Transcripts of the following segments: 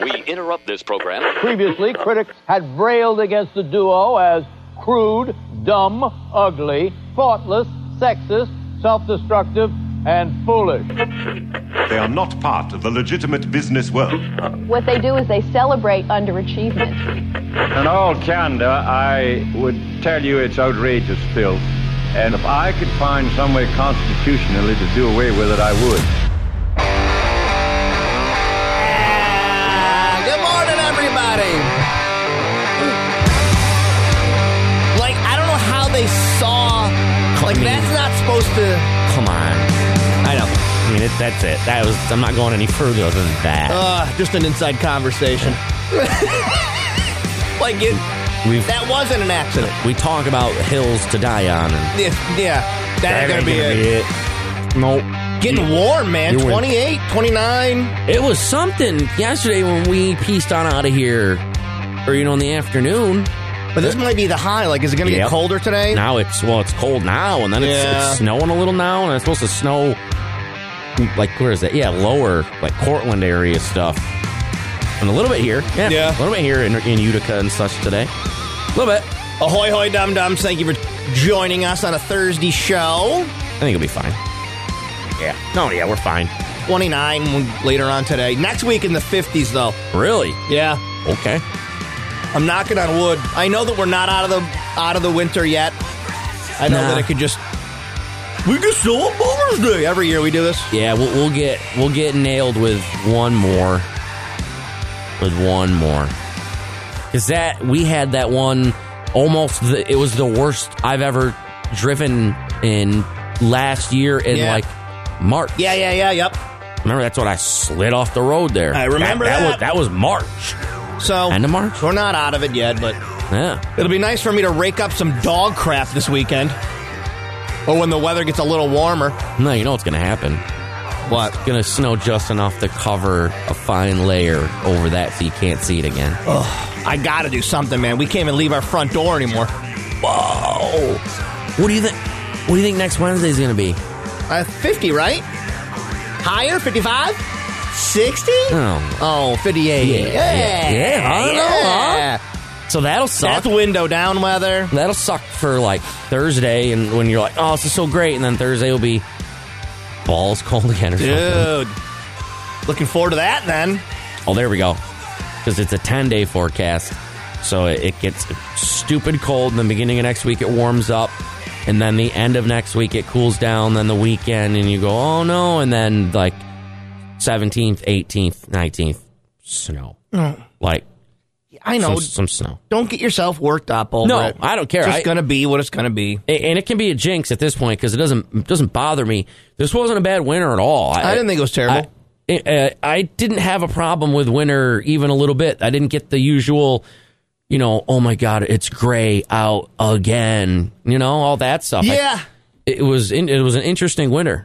We interrupt this program. Previously, critics had railed against the duo as crude, dumb, ugly, thoughtless, sexist, self-destructive, and foolish. They are not part of the legitimate business world. What they do is they celebrate underachievement. In all candor, I would tell you it's outrageous filth. And if I could find some way constitutionally to do away with it, I would. Good morning, everybody. Like, I don't know how they saw. Like, that's not supposed to. Come on. I know. I mean, that's it. I'm not going any further than that. Just an inside conversation. That wasn't an accident. We talk about hills to die on. And Yeah, that ain't gonna be it. Nope. Getting warm, man. 28, 29. It was something yesterday when we pieced on out of here, or, in the afternoon. But this might be the high. Like, is it going to get colder today? Now it's cold now, and then it's snowing a little now, and it's supposed to snow, like, where is that? Yeah, lower, like, Cortland area stuff. And a little bit here. Yeah. A little bit here in Utica and such today. A little bit. Ahoy, hoy, dum-dums. Thank you for joining us on a Thursday show. I think it'll be fine. Yeah. No, yeah, we're fine. 29 later on today. Next week in the 50s, though. Really? Yeah. Okay. I'm knocking on wood. I know that we're not out of the winter yet. I know that it could just. We can still on Mother's Day. Every year we do this. Yeah, we'll get nailed with one more. Because we had that one almost. It was the worst I've ever driven in last year in like March. Yeah. Yep. Remember, that's when I slid off the road there. I remember that. That was March. So, end of March? We're not out of it yet, but it'll be nice for me to rake up some dog crap this weekend. Or when the weather gets a little warmer. No, you know what's going to happen. What? It's going to snow just enough to cover a fine layer over that so you can't see it again. Ugh, I got to do something, man. We can't even leave our front door anymore. Whoa. What do you think? What do you think next Wednesday's going to be? 50, right? Higher? 55? 60? Oh, 58. Yeah. I don't know, huh? So that'll suck. That's window down weather. That'll suck for, like, Thursday, and when you're like, oh, this is so great, and then Thursday will be balls cold again or something. Dude. Looking forward to that, then. Oh, there we go. Because it's a 10-day forecast, so it gets stupid cold. In the beginning of next week, it warms up, and then the end of next week, it cools down, then the weekend, and you go, oh, no, and then, like, 17th, 18th, 19th, snow. Like, I know. Some snow. Don't get yourself worked up over it. No, I don't care. It's just going to be what it's going to be. And it can be a jinx at this point because it doesn't bother me. This wasn't a bad winter at all. I didn't think it was terrible. I didn't have a problem with winter even a little bit. I didn't get the usual, oh my God, it's gray out again. All that stuff. Yeah. It was an interesting winter.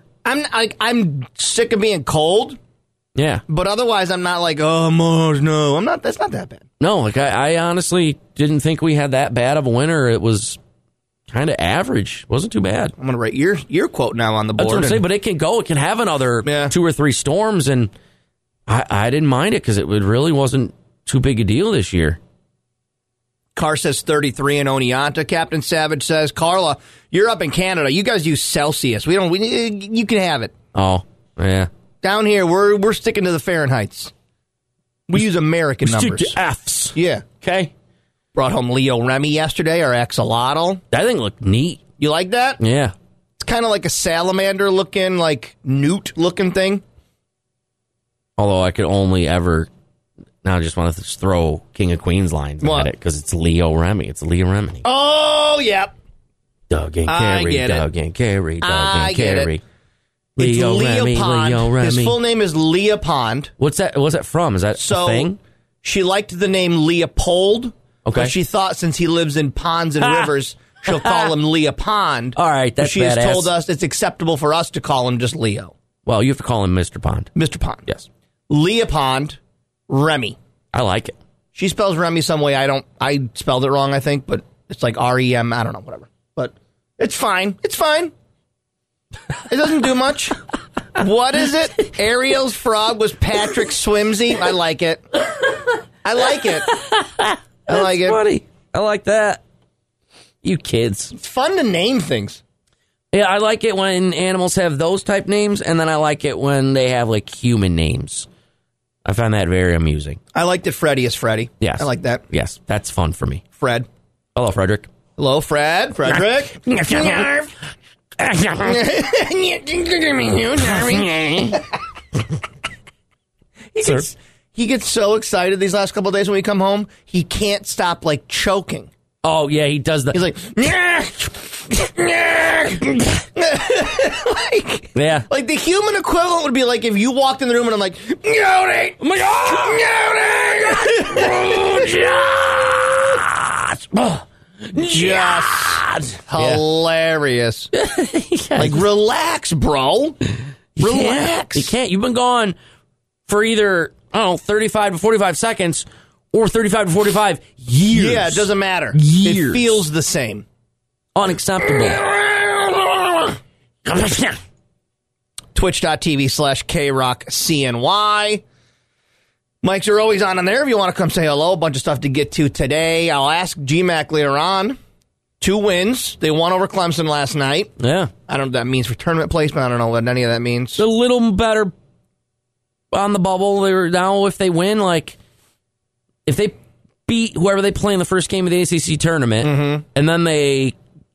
I'm sick of being cold. Yeah. But otherwise, I'm not like, oh, no. I'm not. That's not that bad. No, like I honestly didn't think we had that bad of a winter. It was kind of average. It wasn't too bad. I'm going to write your quote now on the board. That's what I'm saying, but it can go. It can have another 2 or 3 storms, and I didn't mind it because it really wasn't too big a deal this year. Carr says 33 in Oneonta. Captain Savage says, Carla, you're up in Canada. You guys use Celsius. You can have it. Oh, yeah. Down here, we're sticking to the Fahrenheits. We use American numbers. Stick to Fs. Yeah. Okay. Brought home Leo Remy yesterday, our axolotl. That thing looked neat. You like that? Yeah. It's kind of like a salamander-looking, like newt-looking thing. Although I could only ever... Now I just want to throw King of Queens lines at it because it's Leo Remy. It's Leo Remy. Oh, yep. Doug and Carrie, Doug and Carrie, Doug and Carrie. It's Leo Remy. His full name is Leah Pond. What's that from? Is that a thing? She liked the name Leopold. Okay. But she thought since he lives in ponds and rivers, she'll call him Leah Pond. All right, that's she has told us it's acceptable for us to call him just Leo. Well, you have to call him Mr. Pond. Mr. Pond. Yes. Leah Pond, Remy. I like it. She spells Remy some way. I spelled it wrong, I think, but it's like R-E-M. I don't know, whatever. But it's fine. It's fine. It doesn't do much. What is it? Ariel's frog was Patrick Swimsy. I like it. I like it. Funny. I like that. You kids. It's fun to name things. Yeah, I like it when animals have those type names, and then I like it when they have, like, human names. I find that very amusing. I like that Freddy is Freddy. Yes. I like that. Yes, that's fun for me. Fred. Hello, Frederick. Hello, Fred. Frederick. He gets so excited these last couple of days when we come home, he can't stop, like, choking. Oh, yeah, he does that. He's like, like the human equivalent would be like if you walked in the room and I'm like, Yoni! Oh my God! Just hilarious. Like, relax, bro. Relax. You can't. You've been gone for either, 35 to 45 seconds or 35 to 45 years. Yeah, it doesn't matter. Years. It feels the same. Unacceptable. Twitch.tv/KRockCNY. Mics are always on there if you want to come say hello. A bunch of stuff to get to today. I'll ask GMAC later on. 2 wins. They won over Clemson last night. Yeah. I don't know what that means for tournament placement. I don't know what any of that means. A little better on the bubble. They're now, if they win, like, if they beat whoever they play in the first game of the ACC tournament, and then they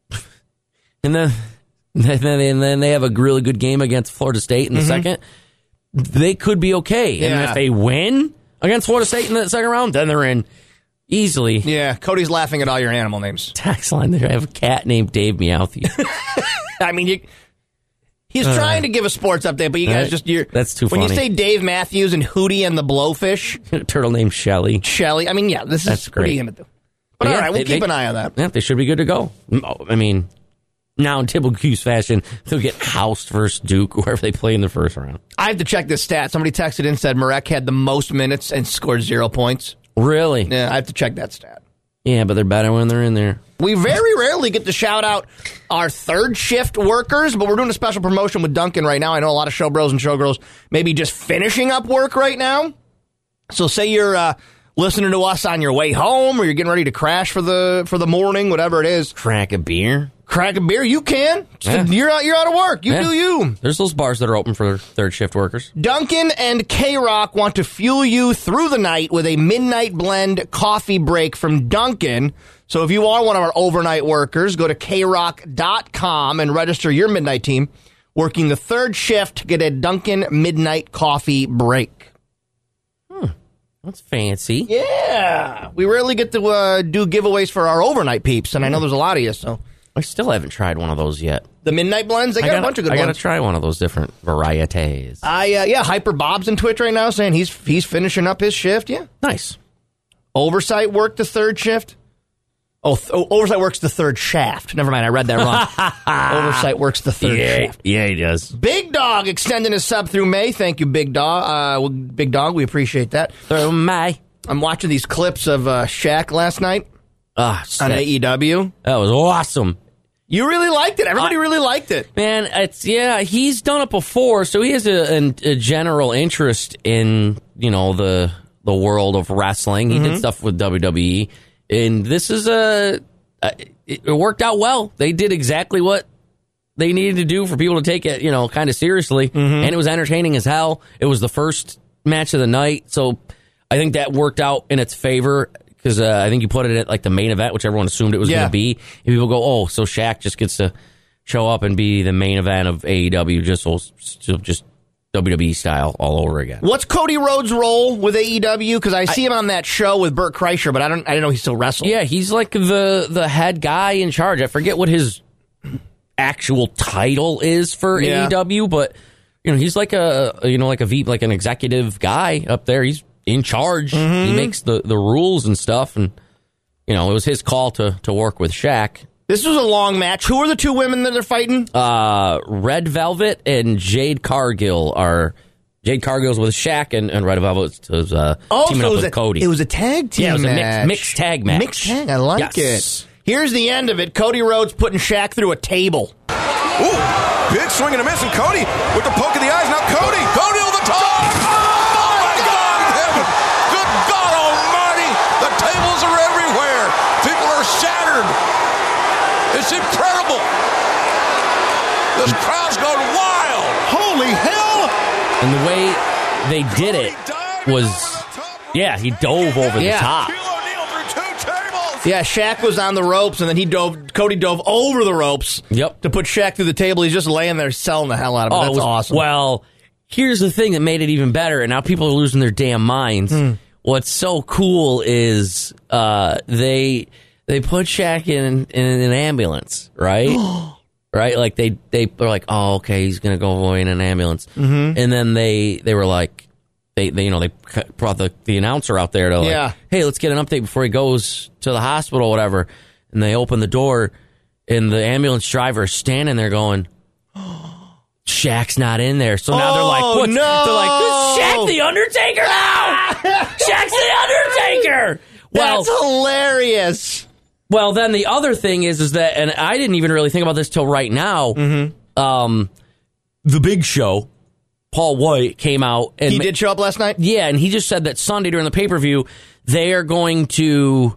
have a really good game against Florida State in the second, they could be okay. Yeah. And if they win against Florida State in the second round, then they're in easily. Yeah, Cody's laughing at all your animal names. Tax line there. I have a cat named Dave Meowthy. I mean, he's trying to give a sports update, but you guys that's too funny. When you funny. say Dave Matthews and Hootie and the Blowfish, Turtle named Shelly. I mean, yeah, this That's is great. what are you gonna do? But all right, we'll keep an eye on that. Yeah, they should be good to go. I mean, now in typical Q's fashion, they'll get housed versus Duke, whoever they play in the first round. I have to check this stat. Somebody texted in and said Marek had the most minutes and scored 0 points. Really? Yeah, I have to check that stat. Yeah, but they're better when they're in there. We very rarely get to shout out our third shift workers, but we're doing a special promotion with Dunkin' right now. I know a lot of showbros and showgirls maybe just finishing up work right now. So say you're listening to us on your way home, or you're getting ready to crash for the morning, whatever it is. Crack a beer. Crack a beer, you can. Yeah. You're out of work. You do you. There's those bars that are open for third shift workers. Dunkin' and K-Rock want to fuel you through the night with a midnight blend coffee break from Dunkin'. So if you are one of our overnight workers, go to krock.com and register your midnight team working the third shift to get a Dunkin' midnight coffee break. That's fancy. Yeah. We rarely get to do giveaways for our overnight peeps, and I know there's a lot of you, so. I still haven't tried one of those yet. The midnight blends, they got a bunch of good ones. I got to try one of those different varieties. Hyper Bob's in Twitch right now saying he's finishing up his shift. Yeah. Nice. Oversight worked the third shift. Oversight works the third shaft. Never mind, I read that wrong. Oversight works the third shaft. Yeah, he does. Big Dog extending his sub through May. Thank you, Big Dog. Big Dog, we appreciate that. Through May. I'm watching these clips of Shaq last night on AEW. That was awesome. You really liked it. Everybody really liked it. Man, he's done it before, so he has a general interest in, the world of wrestling. He did stuff with WWE. And this is it worked out well. They did exactly what they needed to do for people to take it, kind of seriously. And it was entertaining as hell. It was the first match of the night. So I think that worked out in its favor because I think you put it at like the main event, which everyone assumed it was going to be. And people go, oh, so Shaq just gets to show up and be the main event of AEW, just WWE style all over again. What's Cody Rhodes' role with AEW? Because I see him on that show with Burt Kreischer, but I didn't know he still wrestled. Yeah, he's like the head guy in charge. I forget what his actual title is for AEW, but he's like like an executive guy up there. He's in charge. He makes the rules and stuff, and it was his call to work with Shaq. This was a long match. Who are the 2 women that are fighting? Red Velvet and Jade Cargill Jade Cargill's with Shaq, and Red Velvet was teaming up with Cody. It was a tag team match. Yeah, it was match. a mixed tag match. Mixed tag, I like it. Here's the end of it. Cody Rhodes putting Shaq through a table. Ooh, big swing and a miss, and Cody with the poke of the eyes. Now Cody to the top. Oh my God in heaven! Good God Almighty! The tables are everywhere. People are shattered. It's incredible. This crowd's gone wild. Holy hell! And the way they did it was, he dove over the top. Yeah, Shaq was on the ropes, and then Cody dove over the ropes to put Shaq through the table. He's just laying there selling the hell out of it. That's awesome. Well, here's the thing that made it even better, and now people are losing their damn minds. What's so cool is they put Shaq in an ambulance, right? Right? Like, they were like, oh, okay, he's going to go away in an ambulance. And then they were like, they brought the announcer out there to like, hey, let's get an update before he goes to the hospital or whatever. And they open the door, and the ambulance driver is standing there going, Shaq's not in there. So now they're like, what? No. They're like, is Shaq the Undertaker now? Shaq's the Undertaker. That's hilarious. Well, then the other thing is that, and I didn't even really think about this till right now, The Big Show, Paul White, came out. And he did show up last night? Yeah, and he just said that Sunday during the pay-per-view, they are going to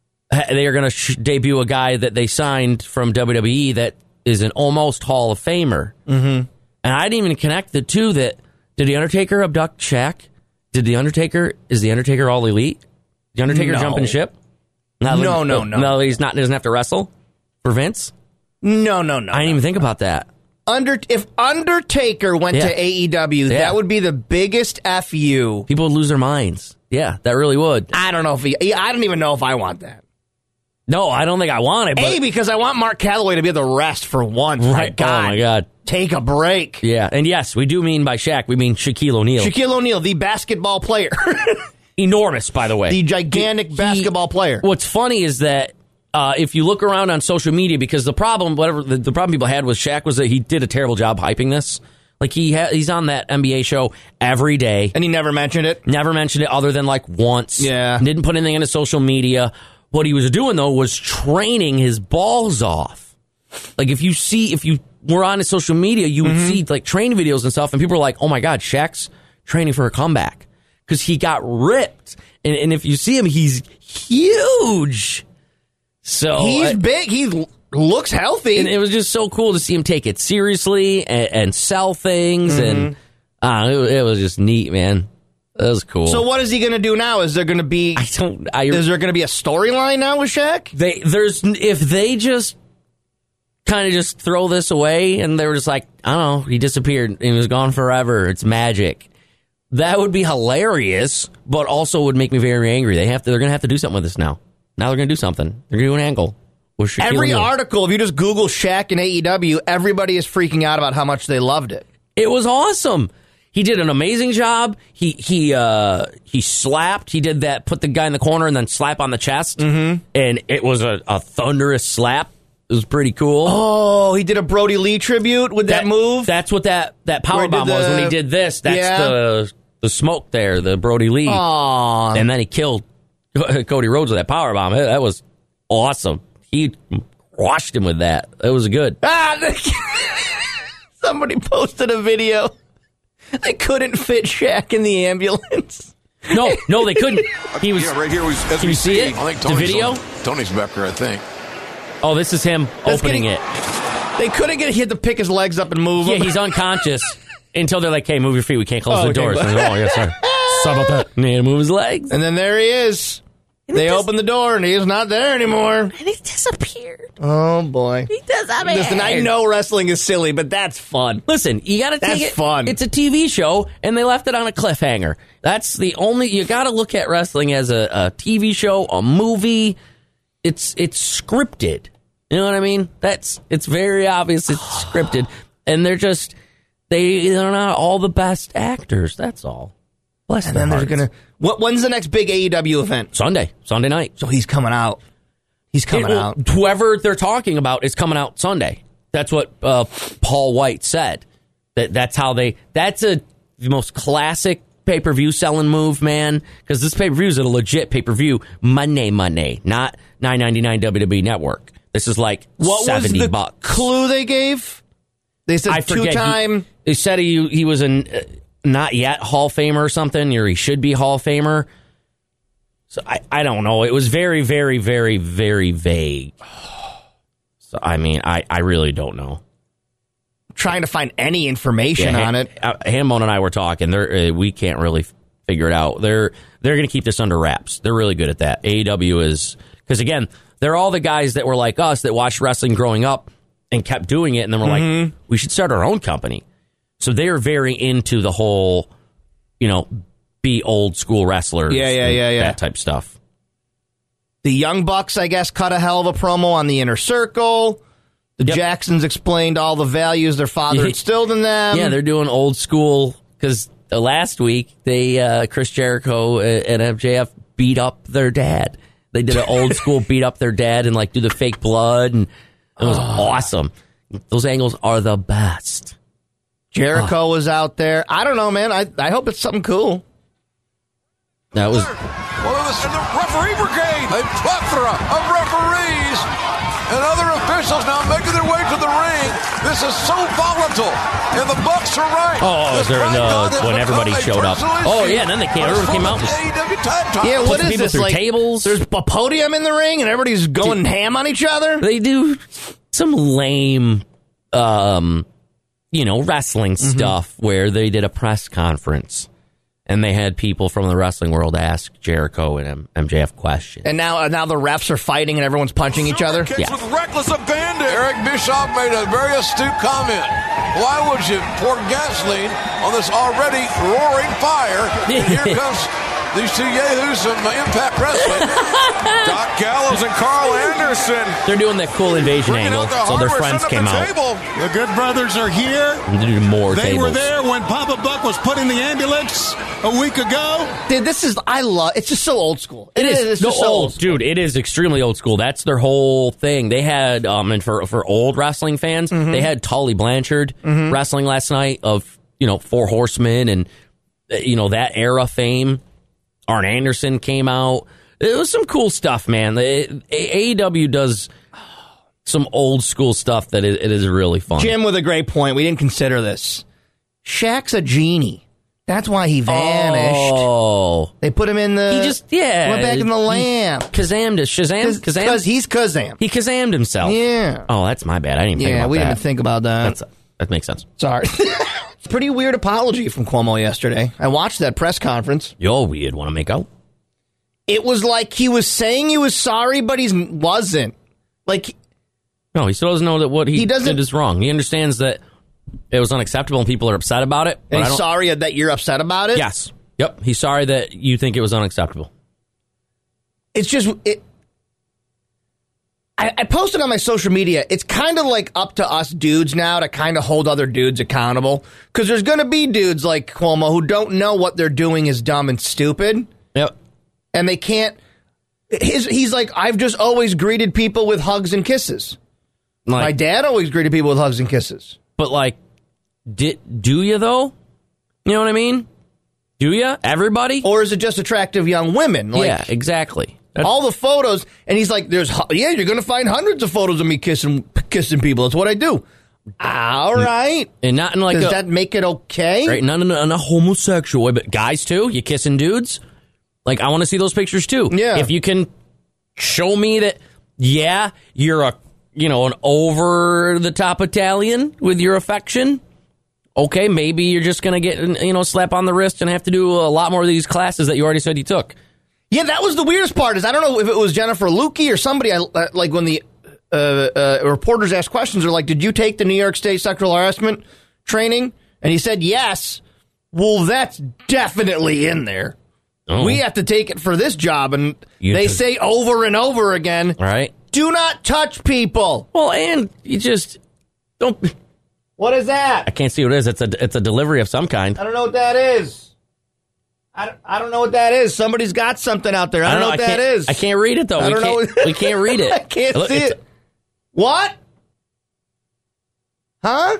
debut a guy that they signed from WWE that is an almost Hall of Famer. And I didn't even connect the two. That did the Undertaker abduct Shaq? Is the Undertaker all elite? The Undertaker jumping ship? No. No, doesn't have to wrestle for Vince? No. I didn't even think about that. If Undertaker went to AEW, that would be the biggest FU. People would lose their minds. Yeah, that really would. I don't even know if I want that. No, I don't think I want it. But because I want Mark Calloway to be the rest for once. Right. Oh, my God. Take a break. Yeah, and yes, we do mean by Shaq, we mean Shaquille O'Neal. Shaquille O'Neal, the basketball player. Enormous, by the way. The gigantic basketball player. What's funny is that if you look around on social media, because the problem people had with Shaq was that he did a terrible job hyping this. Like, he's on that NBA show every day. And he never mentioned it? Never mentioned it other than like once. Yeah. Didn't put anything into social media. What he was doing, though, was training his balls off. Like, if you were on his social media, you would see like training videos and stuff, and people were like, oh my God, Shaq's training for a comeback. Because he got ripped. And if you see him, he's huge. So he's big. He looks healthy. And it was just so cool to see him take it seriously and sell things. And it was just neat, man. That was cool. So what is he going to do now? Is there going to be... is there going to be a storyline now with Shaq? If they just kind of just throw this away and they were just like, I don't know, he disappeared and he was gone forever. It's magic. That would be hilarious, but also would make me very angry. They're going to have to do something with this now. Now they're going to do something. They're going to do an angle. Every article, if you just Google Shaq and AEW, everybody is freaking out about how much they loved it. It was awesome. He did an amazing job. He slapped. He did that, put the guy in the corner and then slap on the chest. And it was a thunderous slap. It was pretty cool. Oh, he did a Brody Lee tribute with that move? That's what that powerbomb was when he did this. That's the smoke there, the Brody Lee. Aww. And then he killed Cody Rhodes with that powerbomb. That was awesome. He crushed him with that. It was good. Somebody posted a video. They couldn't fit Shaq in the ambulance. No, they couldn't. He was right here. Can you see it? I think the video? Tony's Becker, I think. Oh, this is him opening it. They couldn't get him to pick his legs up and move him. Yeah, he's unconscious until they're like, hey, move your feet. We can't close the doors. Okay. Oh, yeah, sorry. Sorry about that. And he had to move his legs. And then there he is. They open the door, and he's not there anymore. And he disappeared. Oh, boy. He disappeared. Listen, I know wrestling is silly, but that's fun. Listen, you got to take it. That's fun. It's a TV show, and they left it on a cliffhanger. That's the only... You got to look at wrestling as a TV show, a movie. It's scripted. You know what I mean? It's very obvious it's scripted. And they're not all the best actors. That's all. Bless and their then hearts. they're going to... When's the next big AEW event? Sunday night. So he's coming out. Out. Whoever they're talking about is coming out Sunday. That's what Paul White said. That's the most classic pay-per-view selling move, man. Because this pay-per-view is a legit pay-per-view Monday, not $9.99 WWE Network. This is like $70. What was the clue they gave? They said I forget. two-time. They said he was a not yet Hall of Famer or something, or he should be Hall of Famer. So I don't know. It was very, very, very, very vague. So, I mean, I really don't know. Trying to find any information on it. Hambone and I were talking. We can't really figure it out. They're going to keep this under wraps. They're really good at that. AEW is, because again, they're all the guys that were like us that watched wrestling growing up and kept doing it, and then we're like, we should start our own company. So they're very into the whole, be old school wrestlers. Yeah. That type stuff. The Young Bucks, I guess, cut a hell of a promo on the Inner Circle. The Jacksons explained all the values their father instilled in them. Yeah, they're doing old school, because last week, Chris Jericho and MJF beat up their dad. They did an old school beat up their dad and do the fake blood, and it was awesome. Those angles are the best. Jericho was out there. I don't know, man. I hope it's something cool. That was... And the referee brigade, a plethora of referees and other officials now making their way to the ring. This is so volatile, and the Bucks are right. When everybody showed up. Oh, yeah, and then everyone came out. Yeah, what is this? Through tables. There's a podium in the ring, and everybody's going ham on each other? They do some lame, wrestling stuff where they did a press conference. And they had people from the wrestling world ask Jericho and MJF questions. And now the refs are fighting and everyone's punching each other? Yeah. With reckless abandon. Eric Bischoff made a very astute comment. Why would you pour gasoline on this already roaring fire? And here comes these two yahoos from Impact Wrestling. Doc Gallows and Carl Anderson. They're doing that cool invasion angle, so their friends came out. The Good Brothers are here. They more They tables. were there when Papa Buck was put in the ambulance a week ago. Dude, it's just so old school. It is. It's just so old school. Dude, it is extremely old school. That's their whole thing. They had, and for old wrestling fans, they had Tully Blanchard wrestling last night of, Four Horsemen and, that era fame. Arn Anderson came out. It was some cool stuff, man. AEW does some old school stuff that it is really fun. Jim with a great point. We didn't consider this. Shaq's a genie. That's why he vanished. Oh. They put him in the... He just, went back in the lamp. Kazammed it. Shazam? Because he's Kazam. He Kazammed himself. Yeah. Oh, that's my bad. I didn't even think about that. Yeah, we didn't think about that. That makes sense. Sorry. It's a pretty weird apology from Cuomo yesterday. I watched that press conference. Yo, we'd want to make out. It was like he was saying he was sorry, but he wasn't. No, he still doesn't know that what he did is wrong. He understands that it was unacceptable and people are upset about it. And he's sorry that you're upset about it? Yes. Yep. He's sorry that you think it was unacceptable. It's just... I posted on my social media, it's kind of up to us dudes now to kind of hold other dudes accountable. Because there's going to be dudes like Cuomo who don't know what they're doing is dumb and stupid. Yep. And they can't... He's like, I've just always greeted people with hugs and kisses. My dad always greeted people with hugs and kisses. But do you though? You know what I mean? Do you? Everybody? Or is it just attractive young women? Yeah, exactly. All the photos, and he's like, you're going to find hundreds of photos of me kissing people. That's what I do. All right. And not in Does that make it okay? Right, not in a homosexual way, but guys too? You kissing dudes? I want to see those pictures too. Yeah. If you can show me that, you're an over-the-top Italian with your affection, okay, maybe you're just going to get, slap on the wrist and have to do a lot more of these classes that you already said you took. Yeah, that was the weirdest part. Is I don't know if it was Jennifer Lukey or somebody. When the reporters asked questions, they're like, "Did you take the New York State sexual harassment training?" And he said, "Yes." Well, that's definitely in there. Oh. We have to take it for this job, and they say over and over again, right? Do not touch people. Well, and you just don't. What is that? I can't see what it is. It's a delivery of some kind. I don't know what that is. I don't know what that is. Somebody's got something out there. I don't know what that is. I can't read it, though. We can't read it. I can't see it. What? Huh?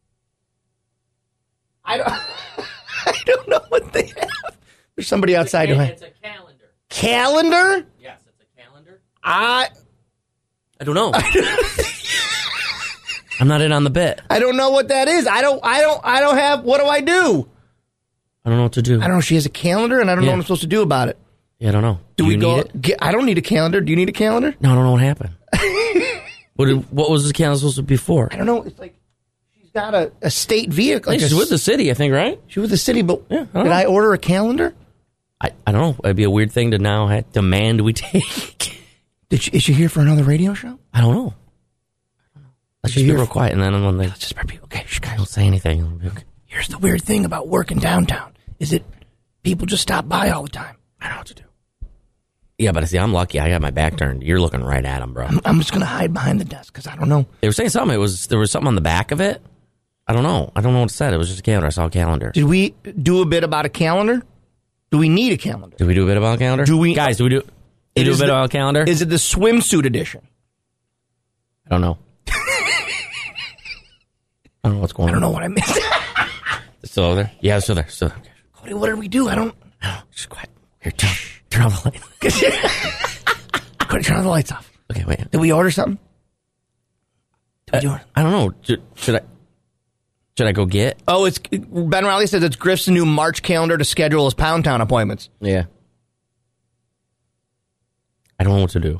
I don't know what they have. There's somebody outside. It's a calendar. Calendar? Yes, it's a calendar. I don't know. I'm not in on the bit. I don't know what that is. I don't have, what do? I don't know what to do. I don't know. She has a calendar, and I don't know what I'm supposed to do about it. Yeah, I don't know. Do we you go? need it? I don't need a calendar. Do you need a calendar? No, I don't know what happened. What was the calendar supposed to be for? I don't know. It's like she's got a state vehicle. Like she's with the city, I think, right? She with the city, but did I order a calendar? I don't know. It'd be a weird thing to now demand we take. Is she here for another radio show? I don't know. Let's just be real quiet, and then when they just be okay, guys, don't say anything. Okay. Here's the weird thing about working downtown: is that people just stop by all the time. I don't know what to do. Yeah, but see, I'm lucky. I got my back turned. You're looking right at him, bro. I'm just gonna hide behind the desk because I don't know. They were saying something. There was something on the back of it. I don't know. I don't know what it said. It was just a calendar. I saw a calendar. Did we do a bit about a calendar? Do we need a calendar? Did we do a bit about a calendar? Do we, guys? Do we do a bit about a calendar? Is it the swimsuit edition? I don't know. I don't know what's going on. I don't know what I missed. It's still over there? Yeah, it's still there. Still there. Okay. Cody, what did we do? I don't. Just quiet. Here, turn off the light. Cody, turn the lights off. Okay, wait. Did we order something? I don't know. Should I go get? Oh, it's Ben Riley says it's Griff's new March calendar to schedule his Pound Town appointments. Yeah. I don't know what to do.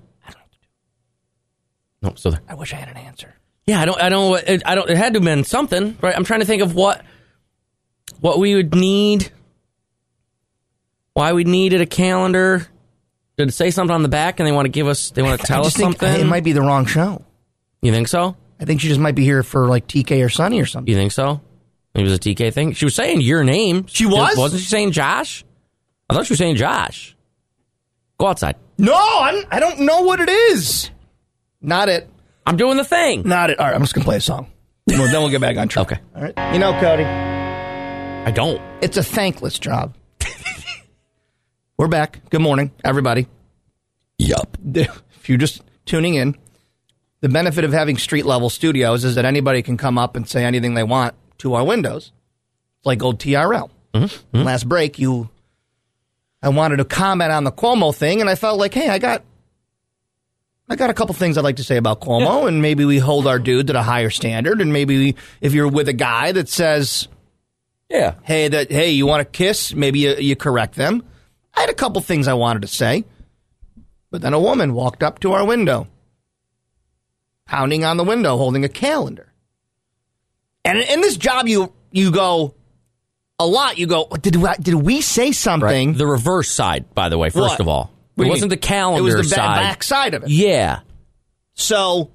No, still there. I wish I had an answer. Yeah, I don't. It had to have been something, right? I'm trying to think of what we would need. Why we needed a calendar. Did it say something on the back, and they want to give us? They want to tell us something. It might be the wrong show. You think so? I think she just might be here for like TK or Sonny or something. You think so? It was a TK thing. She was saying your name. She was? Wasn't she saying Josh? I thought she was saying Josh. Go outside. No, I don't know what it is. Not it. I'm doing the thing. Not it. All right, I'm just going to play a song. Then we'll get back on track. Okay. All right. You know, Cody. I don't. It's a thankless job. We're back. Good morning, everybody. Yup. If you're just tuning in, the benefit of having street-level studios is that anybody can come up and say anything they want to our windows. It's like old TRL. Mm-hmm. Last break, I wanted to comment on the Cuomo thing, and I felt like, hey, I got a couple things I'd like to say about Cuomo, and maybe we hold our dude to a higher standard, and maybe if you're with a guy that says, hey, you want to kiss, maybe you correct them. I had a couple things I wanted to say, but then a woman walked up to our window, pounding on the window, holding a calendar. And in this job, you go a lot. You go, did we say something? Right. The reverse side, by the way, first of all. It wasn't the calendar side. It was the back side of it. Yeah. So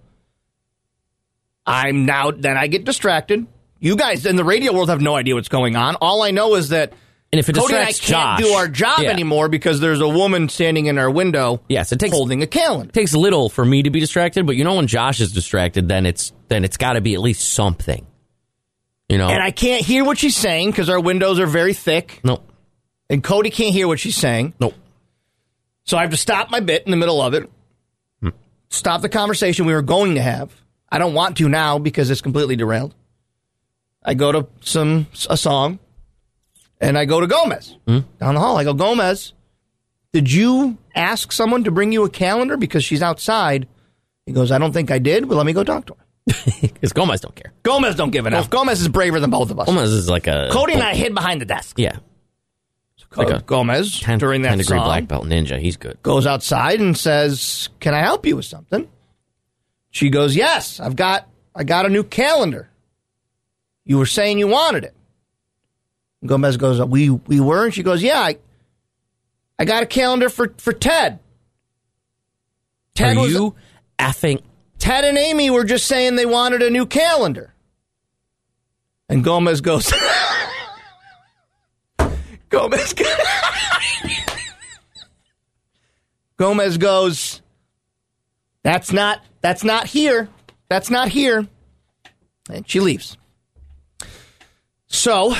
then I get distracted. You guys in the radio world have no idea what's going on. All I know is that and if it Cody and I can't do our job anymore because there's a woman standing in our window holding a calendar. It takes little for me to be distracted, but when Josh is distracted, then it's got to be at least something. And I can't hear what she's saying because our windows are very thick. Nope. And Cody can't hear what she's saying. Nope. So I have to stop my bit in the middle of it. Stop the conversation we were going to have. I don't want to now because it's completely derailed. I go to a song, and I go to Gomez down the hall. I go, Gomez, did you ask someone to bring you a calendar because she's outside? He goes, I don't think I did, but let me go talk to her. Because Gomez don't care. Gomez don't give an F. Gomez is braver than both of us. Gomez is like a... Cody and I hid behind the desk. Yeah. Like a Gomez, during that 10-degree song, black belt ninja. He's good. Goes outside and says, can I help you with something? She goes, yes, I got a new calendar. You were saying you wanted it. And Gomez goes, we were? And she goes, yeah, I got a calendar for Ted. Ted Are you effing... Ted and Amy were just saying they wanted a new calendar. And Gomez goes... Gomez goes, that's not here. That's not here. And she leaves. So,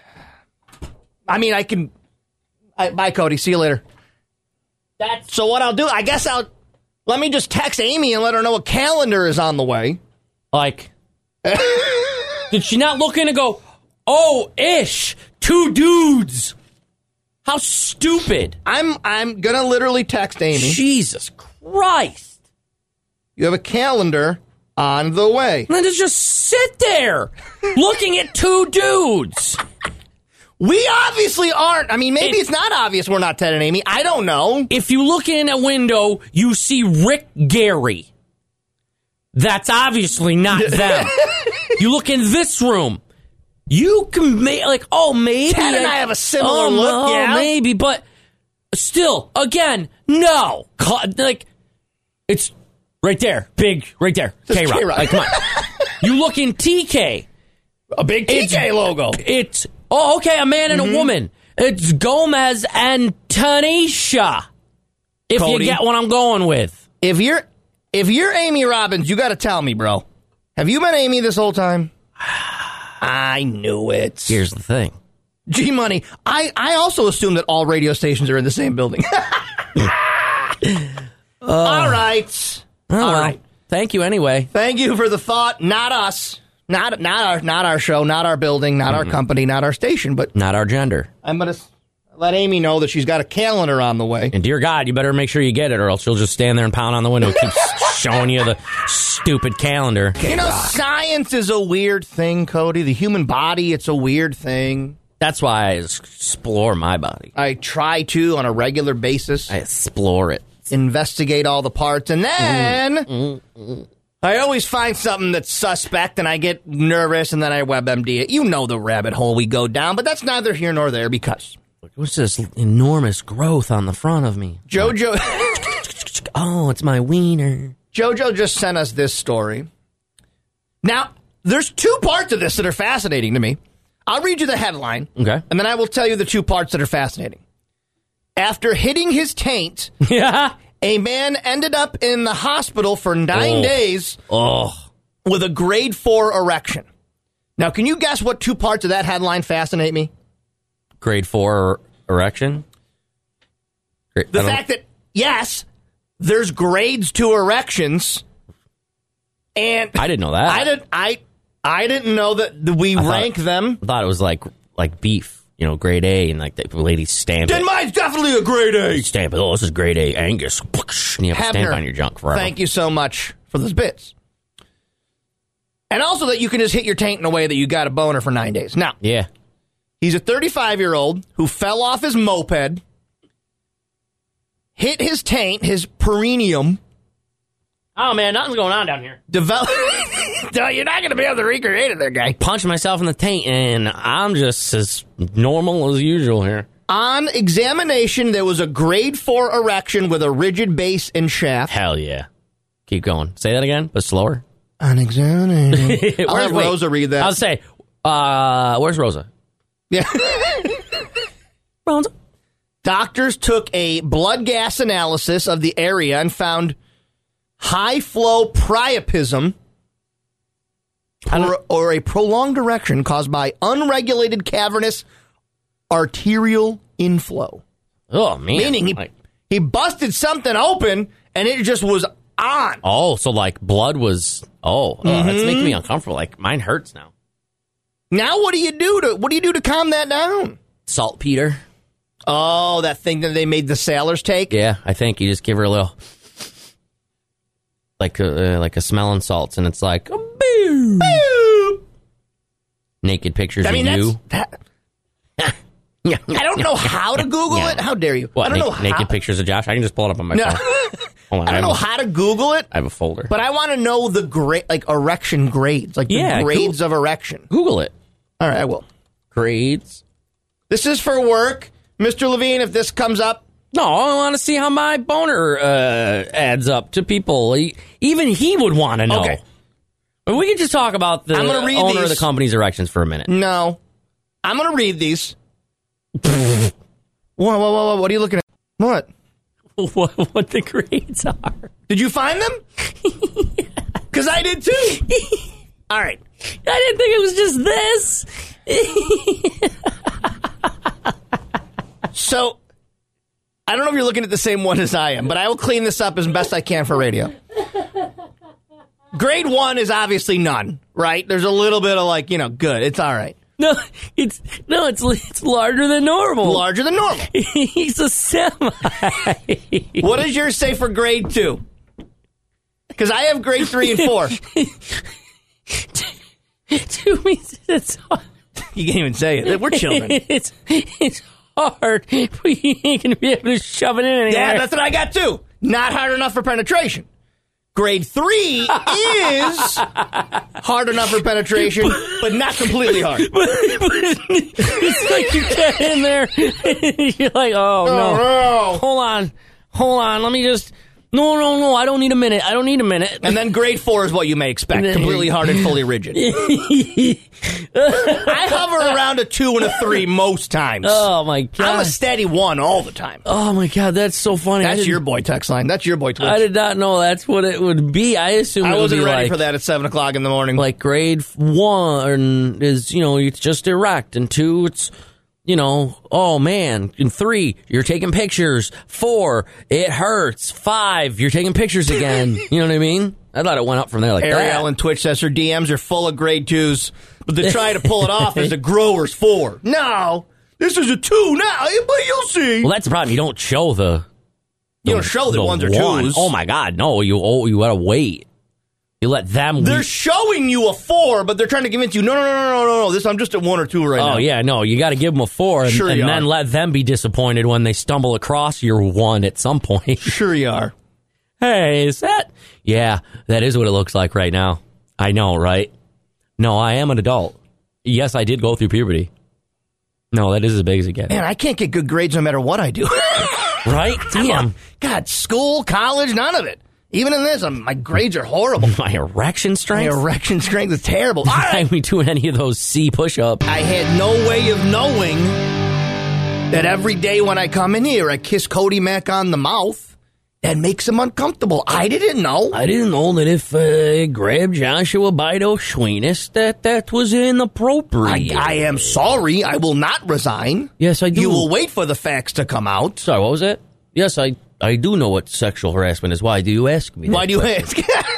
bye, Cody. See you later. So what I'll do, I guess let me just text Amy and let her know a calendar is on the way. Like, did she not look in and go, oh, ish, 2 dudes? How stupid. I'm going to literally text Amy. Jesus Christ. You have a calendar on the way. And then just sit there looking at two dudes. We obviously aren't. I mean, maybe it's not obvious we're not Ted and Amy. I don't know. If you look in a window, you see Rick Gary. That's obviously not them. You look in this room. You can make, like, maybe. Ted and I have a similar look, yeah. Maybe, but still, again, no. Like, it's right there. Big, right there. K-Rock. Like, come on. You look in TK. A big TK logo. It's, okay, a man and a woman. It's Gomez and Tanisha. If Cody, you get what I'm going with. If you're Amy Robbins, you got to tell me, bro. Have you been Amy this whole time? I knew it. Here's the thing. G-Money. I also assume that all radio stations are in the same building. All right. All right. Thank you anyway. Thank you for the thought. Not us. Not our show, not our building, not our company, not our station, but not our gender. I'm going to let Amy know that she's got a calendar on the way. And dear God, you better make sure you get it, or else she'll just stand there and pound on the window and keep showing you the stupid calendar. You know, science is a weird thing, Cody. The human body, it's a weird thing. That's why I explore my body. I try to on a regular basis. I explore it. Investigate all the parts, and then I always find something that's suspect, and I get nervous, and then I WebMD it. You know the rabbit hole we go down, but that's neither here nor there because... What's this enormous growth on the front of me? Jojo... Oh, it's my wiener. Jojo just sent us this story. Now, there's two parts of this that are fascinating to me. I'll read you the headline, okay, and then I will tell you the two parts that are fascinating. After hitting his taint, a man ended up in the hospital for 9 days with a grade 4 erection. Now, can you guess what two parts of that headline fascinate me? Grade 4 erection? The fact that, yes, there's grades to erections, and I didn't know that. I didn't know that we rank them. I thought it was like beef. You know, grade A, and like the ladies stamp it. Then mine's definitely a grade A. Stamp it. Oh, this is grade A Angus. And you have to stamp on your junk forever. Thank you so much for those bits. And also that you can just hit your taint in a way that you got a boner for 9 days. Now, yeah, he's a 35-year-old who fell off his moped, hit his taint, his perineum. Oh, man, nothing's going on down here. You're not going to be able to recreate it there, guy. Punched myself in the taint, and I'm just as normal as usual here. On examination, there was a grade 4 erection with a rigid base and shaft. Hell yeah. Keep going. Say that again, but slower. On examination. I'll have Rosa read that. I'll say, where's Rosa? Yeah. Rosa. Doctors took a blood gas analysis of the area and found high-flow priapism, or a prolonged erection caused by unregulated cavernous arterial inflow. Oh, man. Meaning he busted something open, and it just was on. Oh, so like blood was... that's making me uncomfortable. Like, mine hurts now. Now what do you do to calm that down? Saltpeter. Oh, that thing that they made the sailors take? Yeah, I think you just give her a little... Like a smelling salts, and it's like... Boo! Boo! Naked pictures of you. I don't know how to Google it. How dare you? What, I don't know how. Naked pictures of Josh? I can just pull it up on my phone. Hold on, I don't know how to Google it. I have a folder. But I want to know the erection grades. Like the grades of erection. Google it. All right, I will. Grades. This is for work. Mr. Levine, if this comes up. No, I want to see how my boner adds up to people. Even he would want to know. Okay. But we can just talk about the owner of the company's erections for a minute. No. I'm going to read these. Whoa, what are you looking at? What? What the grades are. Did you find them? Because I did too. All right. I didn't think it was just this. So, I don't know if you're looking at the same one as I am, but I will clean this up as best I can for radio. Grade 1 is obviously none, right? There's a little bit of good. It's all right. No, it's larger than normal. Larger than normal. He's a semi. What does yours say for grade 2? Because I have grade 3 and 4. To me, it's hard. You can't even say it. We're children. It's hard. We ain't going to be able to shove it in anywhere. Yeah, that's what I got too. Not hard enough for penetration. Grade 3 is hard enough for penetration, but not completely hard. But it's like you get in there, and you're like, oh, no. Hold on. Let me just... No, I don't need a minute. And then grade 4 is what you may expect. Completely hard and fully rigid. I hover around a 2 and a 3 most times. Oh, my God. I'm a steady 1 all the time. Oh, my God, that's so funny. That's your boy text line. That's your boy Twitch. I did not know that's what it would be. I assumed I it wasn't would be ready like, for that at 7 o'clock in the morning. Like grade 1 is, it's just erect. And 2, it's... oh man. In 3, you're taking pictures. 4, it hurts. 5, you're taking pictures again. You know what I mean? I thought it went up from there like that. Ariel and Twitch says her DMs are full of grade 2s, but they're trying to pull it off as a grower's 4. No, this is a 2 now, but you'll see. Well, that's the problem. You don't show the you don't show the 1s or 2s. Oh my God, no! You gotta wait. You let them. They're showing you a 4, but they're trying to convince you. No. This I'm just at 1 or 2 right now. Oh yeah, no. You got to give them a 4, and then let them be disappointed when they stumble across your 1 at some point. Sure you are. Hey, is that? Yeah, that is what it looks like right now. I know, right? No, I am an adult. Yes, I did go through puberty. No, that is as big as it gets. Man, I can't get good grades no matter what I do. Right? Damn. God, school, college, none of it. Even in this, my grades are horrible. My erection strength? My erection strength is terrible. I ain't doing any of those C push-ups. I had no way of knowing that every day when I come in here, I kiss Cody Mack on the mouth. That makes him uncomfortable. I didn't know. I didn't know that if I grabbed Joshua Bido Schweenis, that was inappropriate. I am sorry. I will not resign. Yes, I do. You will wait for the facts to come out. Sorry, what was that? Yes, I do know what sexual harassment is. Why do you ask me that? Why do you ask?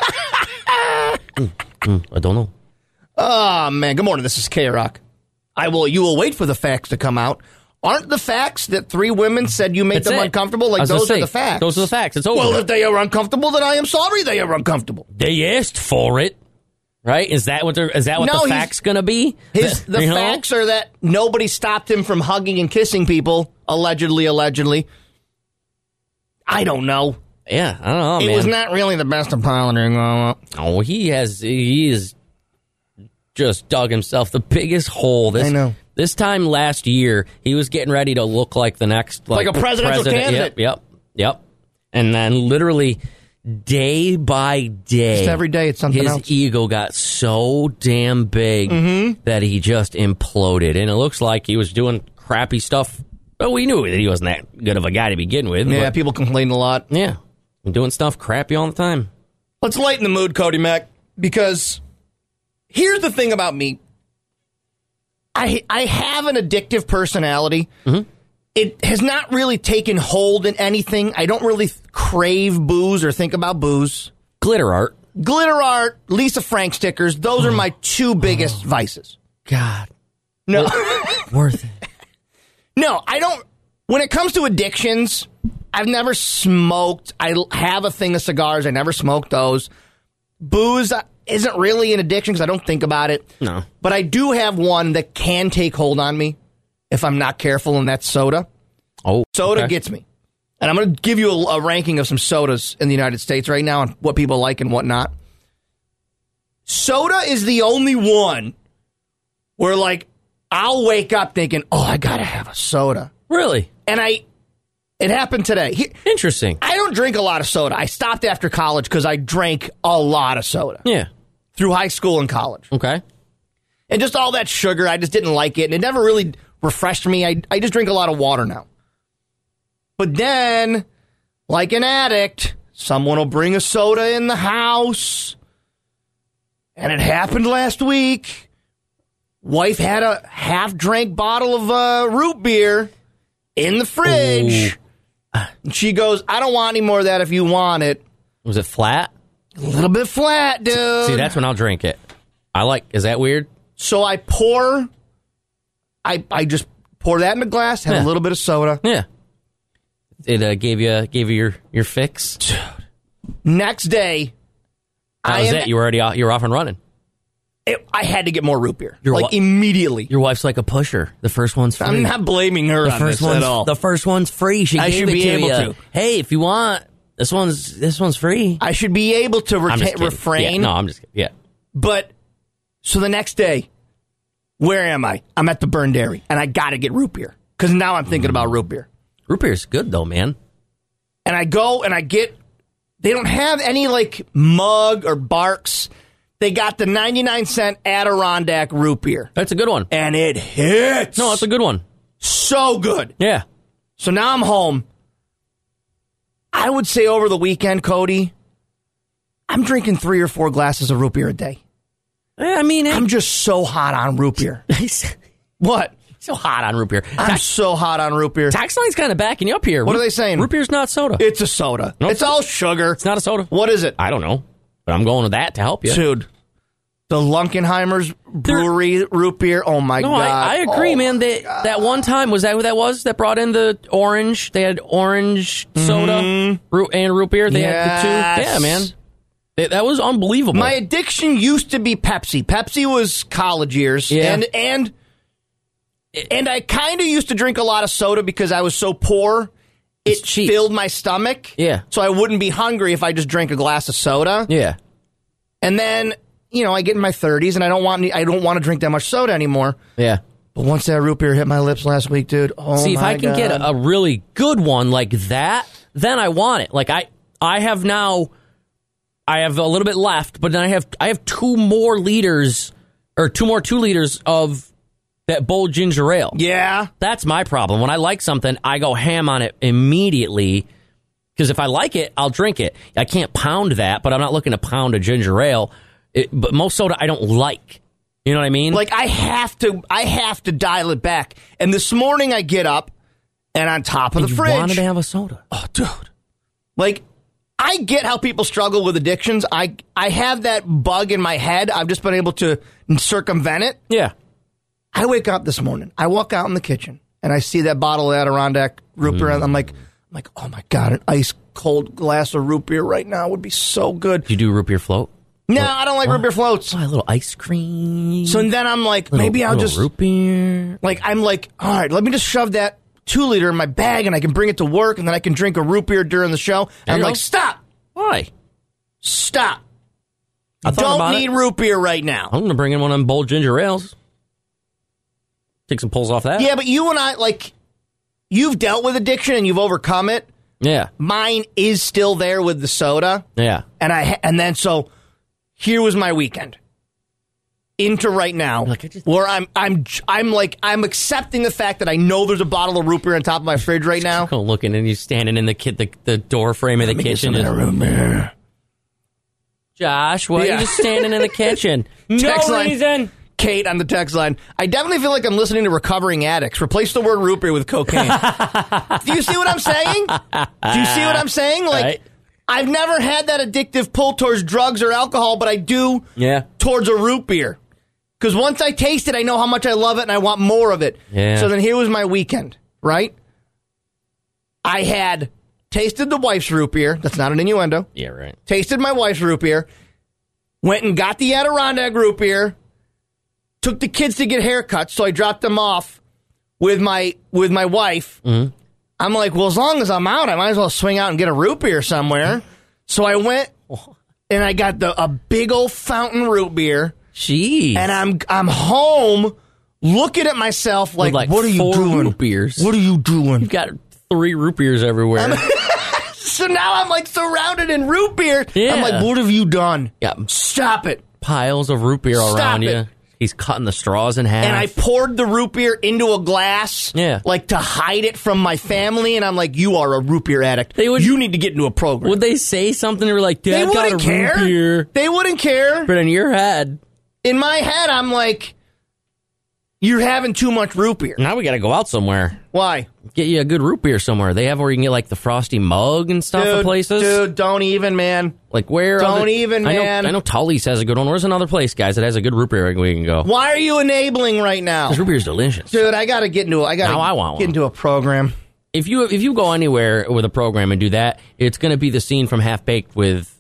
I don't know. Oh, man. Good morning. This is K-Rock. You will wait for the facts to come out. Aren't the facts that 3 women said you make them uncomfortable? Like, those are the facts. Those are the facts. It's over. Well, if they are uncomfortable, then I am sorry they are uncomfortable. They asked for it. Right? Is that what the facts going to be? The facts are that nobody stopped him from hugging and kissing people, allegedly. I don't know. Yeah, I don't know, man. It was not really the best apology. Oh, he is just dug himself the biggest hole. I know. This time last year, he was getting ready to look like the next... Like a presidential candidate. Yep. And then literally day by day... Just every day it's something else. His ego got so damn big that he just imploded. And it looks like he was doing crappy stuff. But we knew that he wasn't that good of a guy to begin with. Yeah, people complain a lot. Yeah. Doing stuff crappy all the time. Let's lighten the mood, Cody Mack, because here's the thing about me. I have an addictive personality. Mm-hmm. It has not really taken hold in anything. I don't really crave booze or think about booze. Glitter art, Lisa Frank stickers. Those are my 2 biggest vices. God. No. Worth it. No, I don't. When it comes to addictions, I've never smoked. I have a thing of cigars. I never smoked those. Booze isn't really an addiction because I don't think about it. No. But I do have one that can take hold on me if I'm not careful, and that's soda. Oh, soda gets me. And I'm going to give you a ranking of some sodas in the United States right now and what people like and what not. Soda is the only one where, like, I'll wake up thinking, oh, I got to have a soda. Really? And it happened today. Interesting. I don't drink a lot of soda. I stopped after college because I drank a lot of soda. Yeah. Through high school and college. Okay. And just all that sugar, I just didn't like it. And it never really refreshed me. I just drink a lot of water now. But then, like an addict, someone will bring a soda in the house. And it happened last week. Wife had a half-drank bottle of root beer in the fridge. And she goes, I don't want any more of that if you want it. Was it flat? A little bit flat, dude. See, that's when I'll drink it. Is that weird? So I just pour that in a glass, have a little bit of soda. Yeah. It gave you your fix? Next day, That was it. You were off and running. I had to get more root beer, Your immediately. Your wife's like a pusher. The first one's free. I'm not blaming her on this at all. The first one's free. She I gave should it be to able you. to. Hey, if you want, this one's free. I should be able to refrain. Yeah, no, I'm just kidding. Yeah. But, so the next day, where am I? I'm at the Burn Dairy, and I got to get root beer. Because now I'm thinking about root beer. Root beer's good, though, man. And I go, and I get, they don't have any, Mug or Barks. They got the 99-cent Adirondack root beer. That's a good one. And it hits. No, that's a good one. So good. Yeah. So now I'm home. I would say over the weekend, Cody, I'm drinking 3 or 4 glasses of root beer a day. I mean, I'm just so hot on root beer. What? So hot on root beer. I'm so hot on root beer. Tax line's kind of backing you up here. What are they saying? Root beer's not soda. It's a soda. Nope. It's all sugar. It's not a soda. What is it? I don't know. But I'm going with that to help you. Dude, the Lunkenheimer's Brewery root beer. Oh, my God. I agree, man. That one time, was that who that was that brought in the orange? They had orange soda and root beer. They had the two. Yeah, man. That was unbelievable. My addiction used to be Pepsi. Pepsi was college years. Yeah. And I kind of used to drink a lot of soda because I was so poor. It filled my stomach. Yeah. So I wouldn't be hungry if I just drank a glass of soda. Yeah. And then, I get in my 30s and I don't want to drink that much soda anymore. Yeah. But once that root beer hit my lips last week, dude, See, if I can get a really good one like that, then I want it. Like I have now, I have a little bit left, but then I have 2 more 2 liters of that bold ginger ale. Yeah. That's my problem. When I like something, I go ham on it immediately. Because if I like it, I'll drink it. I can't pound that, but I'm not looking to pound a ginger ale. But most soda I don't like. You know what I mean? I have to dial it back. And this morning I get up and on top of the fridge. You wanted to have a soda. Oh, dude. I get how people struggle with addictions. I have that bug in my head. I've just been able to circumvent it. Yeah. I wake up this morning. I walk out in the kitchen and I see that bottle of Adirondack root beer. And I'm like, oh my God, an ice cold glass of root beer right now would be so good. Do you do root beer float? No, I don't like root beer floats. Oh, a little ice cream. So then I'm like, maybe I'll just root beer. I'm like, all right, let me just shove that 2 liter in my bag and I can bring it to work and then I can drink a root beer during the show. And I'm like, stop. Why? Stop. I don't need root beer right now. I'm going to bring in one of them bold ginger ales. Take some pulls off that. Yeah, but you and I, you've dealt with addiction and you've overcome it. Yeah. Mine is still there with the soda. Yeah. And then so here was my weekend. Into right now, where I'm accepting the fact that I know there's a bottle of root beer on top of my fridge right now. Looking and you standing in the door frame of the kitchen. Root beer. Josh, why are you just standing in the kitchen? No reason. Kate on the text line. I definitely feel like I'm listening to Recovering Addicts. Replace the word root beer with cocaine. Do you see what I'm saying? Do you see what I'm saying? Right. I've never had that addictive pull towards drugs or alcohol, but I do towards a root beer. Because once I taste it, I know how much I love it and I want more of it. Yeah. So then here was my weekend, right? I had tasted the wife's root beer. That's not an innuendo. Yeah, right. Tasted my wife's root beer. Went and got the Adirondack root beer. Took the kids to get haircuts, so I dropped them off with my wife. Mm-hmm. I'm like, well, as long as I'm out, I might as well swing out and get a root beer somewhere. So I went and I got a big old fountain root beer. Jeez. And I'm home looking at myself like what are you doing? Root beers. What are you doing? You've got 3 root beers everywhere. So now I'm surrounded in root beer. Yeah. I'm like, what have you done? Yeah. Stop it. Piles of root beer around you. He's cutting the straws in half. And I poured the root beer into a glass, to hide it from my family. And I'm like, you are a root beer addict. You need to get into a program. Would they say something? They were like, Dad got a root beer. They wouldn't care. But in your head. In my head, I'm like, you're having too much root beer. Now we got to go out somewhere. Why? Get you a good root beer somewhere. They have where you can get the frosty mug and stuff at places. Dude, don't even, man. Where? Don't even, man. I know Tully's has a good one. Where's another place, guys, that has a good root beer we can go? Why are you enabling right now? Because root beer's delicious. Dude, I got to get into a program. If you go anywhere with a program and do that, it's going to be the scene from Half Baked with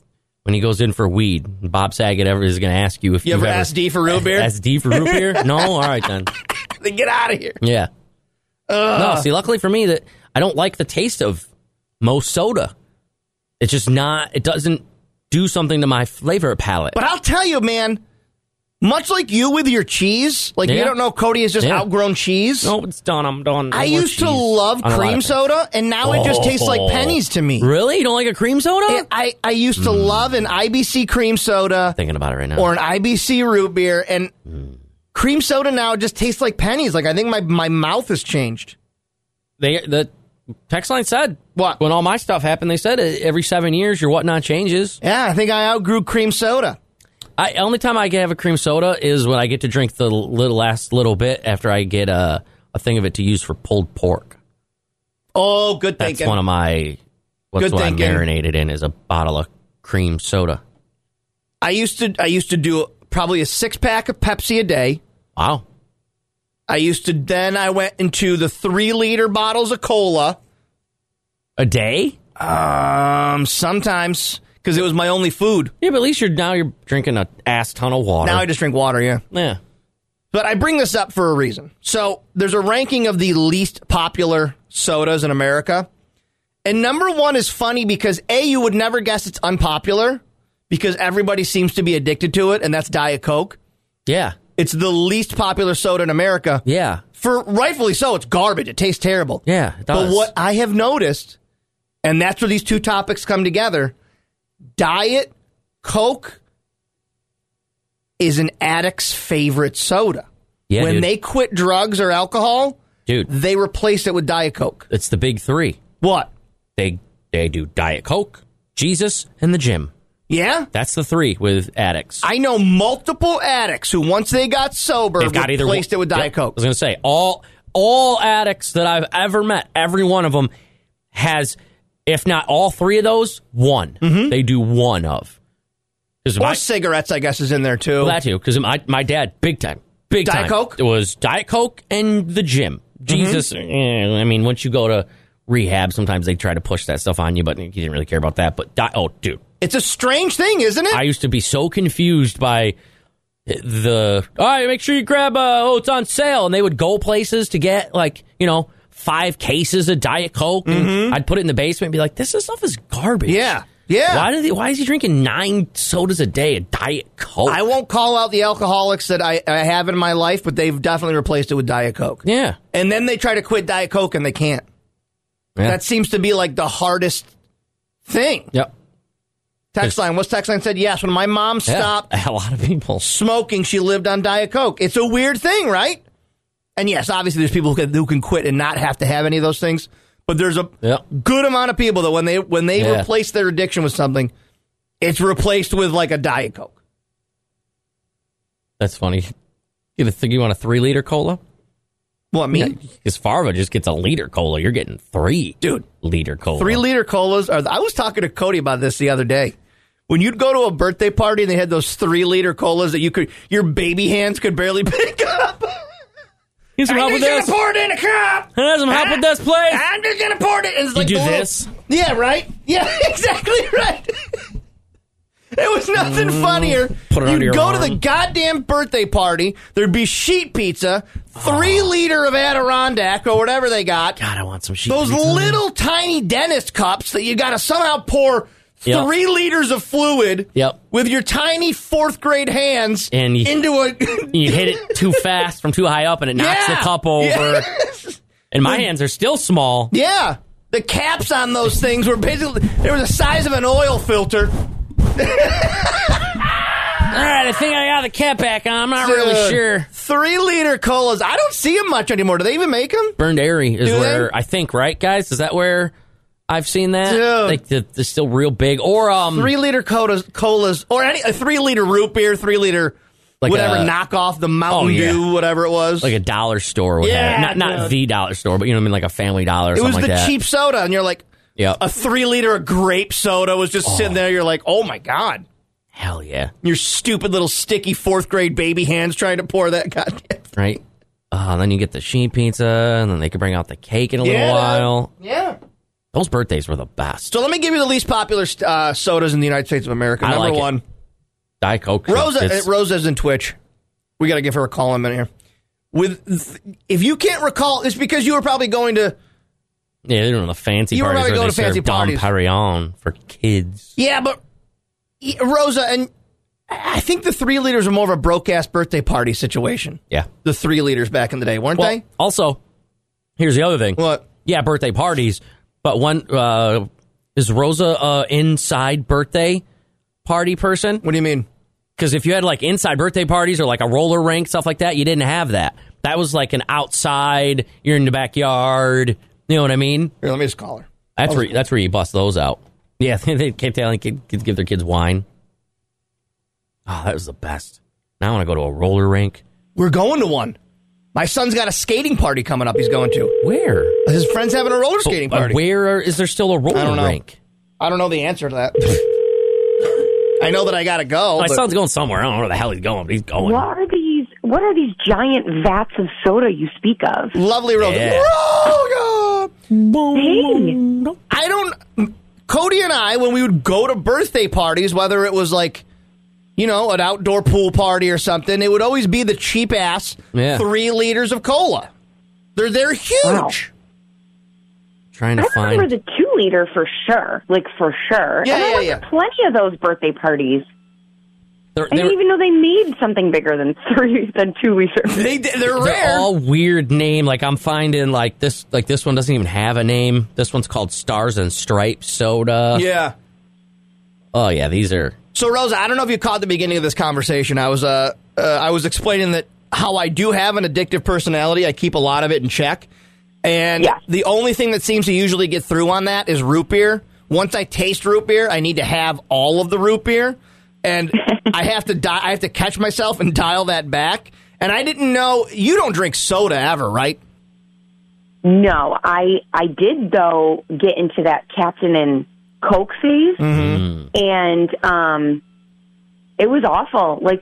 when he goes in for weed. Bob Saget is going to ask you if you ever asked D for root beer? Asked D for root beer? No? All right, then. Then get out of here. Yeah. No, see, luckily for me, that I don't like the taste of most soda. It's just not, it doesn't do something to my flavor palate. But I'll tell you, man, much like you with your cheese, like you don't know Cody has just outgrown cheese. No, it's done. I'm done. I used to love cream soda, and now it just tastes like pennies to me. Really? You don't like a cream soda? I used to love an IBC cream soda. Thinking about it right now. Or an IBC root beer, and cream soda now just tastes like pennies. Like, I think my mouth has changed. The text line said, what? When all my stuff happened, they said every 7 years your whatnot changes. Yeah, I think I outgrew cream soda. Only time I can have a cream soda is when I get to drink the last little bit after I get a thing of it to use for pulled pork. Oh, good thinking. That's one of my, what I'm marinated in is a bottle of cream soda. I used to do probably a 6-pack of Pepsi a day. Wow. Then I went into the 3-liter bottles of cola. A day? Sometimes. Because it was my only food. Yeah, but at least you're drinking a ass ton of water. Now I just drink water, yeah. Yeah. But I bring this up for a reason. So there's a ranking of the least popular sodas in America. And number 1 is funny because, A, you would never guess it's unpopular because everybody seems to be addicted to it, and that's Diet Coke. Yeah. It's the least popular soda in America. Yeah. For rightfully so, it's garbage. It tastes terrible. Yeah, it does. But what I have noticed, and that's where these two topics come together, Diet Coke is an addict's favorite soda. Yeah, when they quit drugs or alcohol, they replace it with Diet Coke. It's the big 3. What? They do Diet Coke, Jesus, and the gym. Yeah? That's the 3 with addicts. I know multiple addicts who, once they got sober, replaced it with Diet Coke. I was going to say, all addicts that I've ever met, every one of them has, if not all 3 of those, one. Mm-hmm. They do one of. Or cigarettes, I guess, is in there, too. Well, that, too, because my dad, big time. Diet Coke? It was Diet Coke and the gym. Jesus, I mean, once you go to rehab, sometimes they try to push that stuff on you, but he didn't really care about that. But, dude. It's a strange thing, isn't it? I used to be so confused by all right, make sure you grab, it's on sale. And they would go places to get, 5 cases of Diet Coke. And I'd put it in the basement and be like, this stuff is garbage. Yeah. Yeah. Why is he drinking 9 sodas a day of Diet Coke? I won't call out the alcoholics that I have in my life, but they've definitely replaced it with Diet Coke. Yeah. And then they try to quit Diet Coke and they can't. Yeah. That seems to be like the hardest thing. Yep. Text line. What's text line said? Yes. When my mom stopped a lot of people smoking, she lived on Diet Coke. It's a weird thing, right? And yes, obviously there's people who can quit and not have to have any of those things. But there's a good amount of people that when they replace their addiction with something, it's replaced with like a Diet Coke. That's funny. You think you want a 3-liter cola? What, me? Because Farva just gets a liter cola. You're getting 3-liter cola. 3-liter colas are. I was talking to Cody about this the other day. When you'd go to a birthday party and they had those 3-liter colas that your baby hands could barely pick up. Need some help with this? I'm just going to pour it in a cup. Need some help with this, please? I'm just going to pour it in. And it's like you do this? Yeah, right? Yeah, exactly right. It was nothing funnier. Put it under your go arm. to the goddamn birthday party. There'd be sheet pizza, 3-liter of Adirondack or whatever they got. God, I want some sheet Those pizza. little tiny dentist cups that you got to somehow pour 3 liters of fluid with your tiny 4th grade hands and into a... you hit it too fast from too high up and it knocks the cup over. Yes. And my hands are still small. Yeah. The caps on those things were basically... They were the size of an oil filter. All right, I think I got the cap back on. I'm not really sure. 3-liter colas. I don't see them much anymore. Do they even make them? Burned Airy is I think, right, guys? Is that where I've seen that? Dude. They're still real big. Or 3-liter colas, or a 3-liter root beer, 3-liter whatever knockoff, the Mountain Dew, whatever it was. Like a dollar store would have it. Not the dollar store, but you know what I mean, like a Family Dollar or something like that. It was the cheap soda, and you're like, a 3-liter of grape soda was just sitting there. You're like, oh my God. Hell yeah. Your stupid little sticky 4th grade baby hands trying to pour that goddamn. Right. And then you get the sheet pizza, and then they can bring out the cake in a little while. Yeah. Those birthdays were the best. So let me give you the least popular sodas in the United States of America. Number one. Diet Coke. Rosa's in Twitch. We got to give her a call in a minute here. If you can't recall, it's because you were probably going to... Yeah, they don't know the fancy parties. You were probably going to fancy parties. Dom Perignon for kids. Yeah, but Rosa, and I think the 3 liters are more of a broke-ass birthday party situation. Yeah. The 3 liters back in the day, weren't they? Also, here's the other thing. What? Yeah, birthday parties, but is Rosa an inside birthday party person? What do you mean? Because if you had like inside birthday parties or like a roller rink, stuff like that, you didn't have that. That was like an outside, you're in the backyard, you know what I mean? Here, let me just call her. That's where you bust those out. Yeah, they kept telling kids give their kids wine. Oh, that was the best. Now I want to go to a roller rink. We're going to one. My son's got a skating party coming up he's going to. Where? His friend's having a roller skating party. Where is there still a roller rink? I don't know the answer to that. I know that I got to go. My son's going somewhere. I don't know where the hell he's going, but he's going. What are these giant vats of soda you speak of? Lovely Rosa. Yeah. Hey. Cody and I, when we would go to birthday parties, whether it was like, you know, an outdoor pool party or something, it would always be the cheap-ass 3 liters of cola. They're huge. Wow. Trying to I remember the 2 liter for sure. Like, for sure. Yeah, and I went to plenty of those birthday parties. I didn't even know they made something bigger than 2 liters. They're rare. They're all weird name. Like I'm finding like this one doesn't even have a name. This one's called Stars and Stripes soda. Yeah. Oh yeah, these are. So Rosa, I don't know if you caught the beginning of this conversation. I was explaining that how I do have an addictive personality. I keep a lot of it in check. And the only thing that seems to usually get through on that is root beer. Once I taste root beer, I need to have all of the root beer. And I have to catch myself and dial that back. And I didn't know, you don't drink soda ever, right? No, I did, though, get into that Captain and Coke phase. Mm-hmm. And it was awful. Like,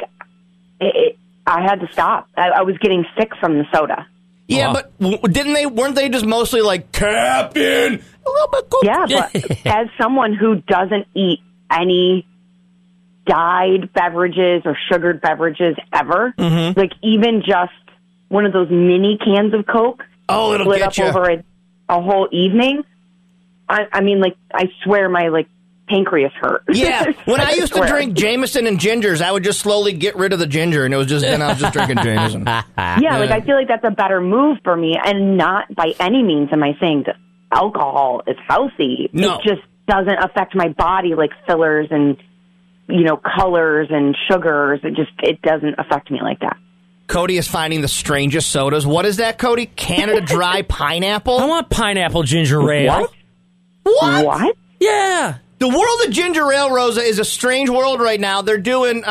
I had to stop. I was getting sick from the soda. Yeah, but weren't they just mostly like, Captain? Yeah, but as someone who doesn't eat any dyed beverages or sugared beverages ever, like even just one of those mini cans of Coke split up over a whole evening, I mean, like, I swear my, like, pancreas hurt. Yeah, when I used to drink Jameson and gingers, I would just slowly get rid of the ginger, and I was just drinking Jameson. Yeah, like, I feel like that's a better move for me, and not by any means am I saying that alcohol is healthy. No. It just doesn't affect my body like fillers and, you know, colors and sugars. It doesn't affect me like that. Cody is finding the strangest sodas. What is that, Cody? Canada Dry Pineapple? I want pineapple ginger ale. What? Yeah. The world of ginger ale, Rosa, is a strange world right now. They're doing,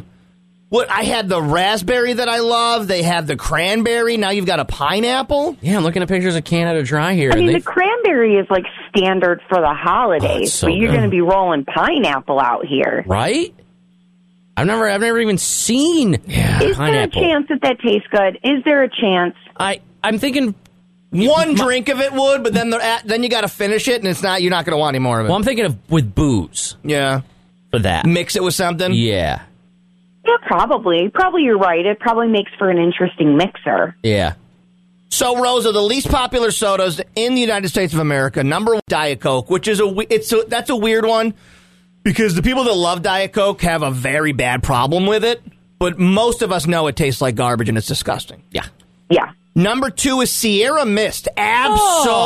I had the raspberry that I love. They have the cranberry. Now you've got a pineapple. Yeah, I'm looking at pictures of Canada Dry here. I mean, the cranberry is like standard for the holidays, but you're going to be rolling pineapple out here. Right? I've never even seen Is pineapple. there a chance that tastes good? Is there a chance? I'm thinking one drink of it would, but then you got to finish it, and you're not going to want any more of it. Well, I'm thinking of with booze. Yeah. For that. Mix it with something? Yeah. Yeah, probably. Probably you're right. It probably makes for an interesting mixer. Yeah. So, Rosa, the least popular sodas in the United States of America, number 1, Diet Coke, which is that's a weird one because the people that love Diet Coke have a very bad problem with it, but most of us know it tastes like garbage and it's disgusting. Yeah. Yeah. Number 2 is Sierra Mist. Absolutely.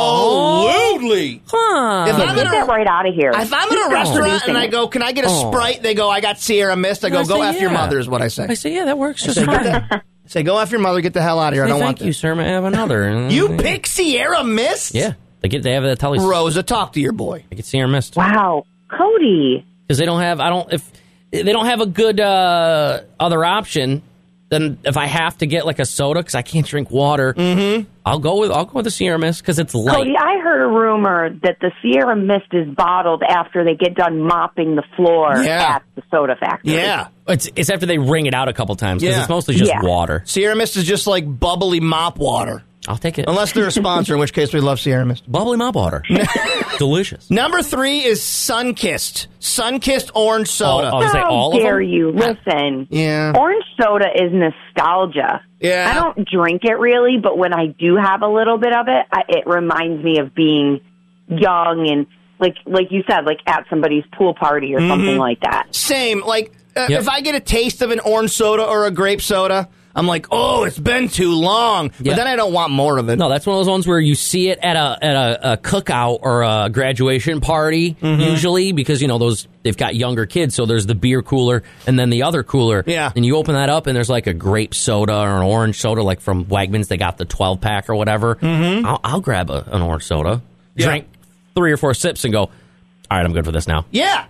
Get that right out of here. If I'm in a restaurant and I go, can I get a Sprite? They go, I got Sierra Mist. I go F your mother is what I say. I say, yeah, that works just fine. I say, go F your mother, get the hell out of here. I don't want Thank you, sir. May I have another? You pick Sierra Mist? Yeah. They have that Tully. Rosa, talk to your boy. They get Sierra Mist. Wow. Cody. Because they don't have, if they don't have a good other option, then if I have to get like a soda because I can't drink water, I'll go with the Sierra Mist because it's light. Cody, I heard a rumor that the Sierra Mist is bottled after they get done mopping the floor at the soda factory. Yeah. It's after they wring it out a couple times because it's mostly just water. Sierra Mist is just like bubbly mop water. I'll take it. Unless they're a sponsor, in which case we love Sierra Mist. Bubbly mop water. Delicious. Number 3 is Sunkist. Sunkist orange soda. Is that all How dare of them? you? Listen. Yeah. Orange soda is nostalgia. Yeah. I don't drink it really, but when I do have a little bit of it, it reminds me of being young and, like you said, like at somebody's pool party or something like that. Same. Like, if I get a taste of an orange soda or a grape soda, I'm like, oh, it's been too long. But then I don't want more of it. No, that's one of those ones where you see it at a cookout or a graduation party, usually, because, they've got younger kids, so there's the beer cooler and then the other cooler. Yeah. And you open that up, and there's like a grape soda or an orange soda, like from Wegmans. They got the 12-pack or whatever. I'll grab an orange soda, drink 3 or 4 sips, and go, all right, I'm good for this now. Yeah.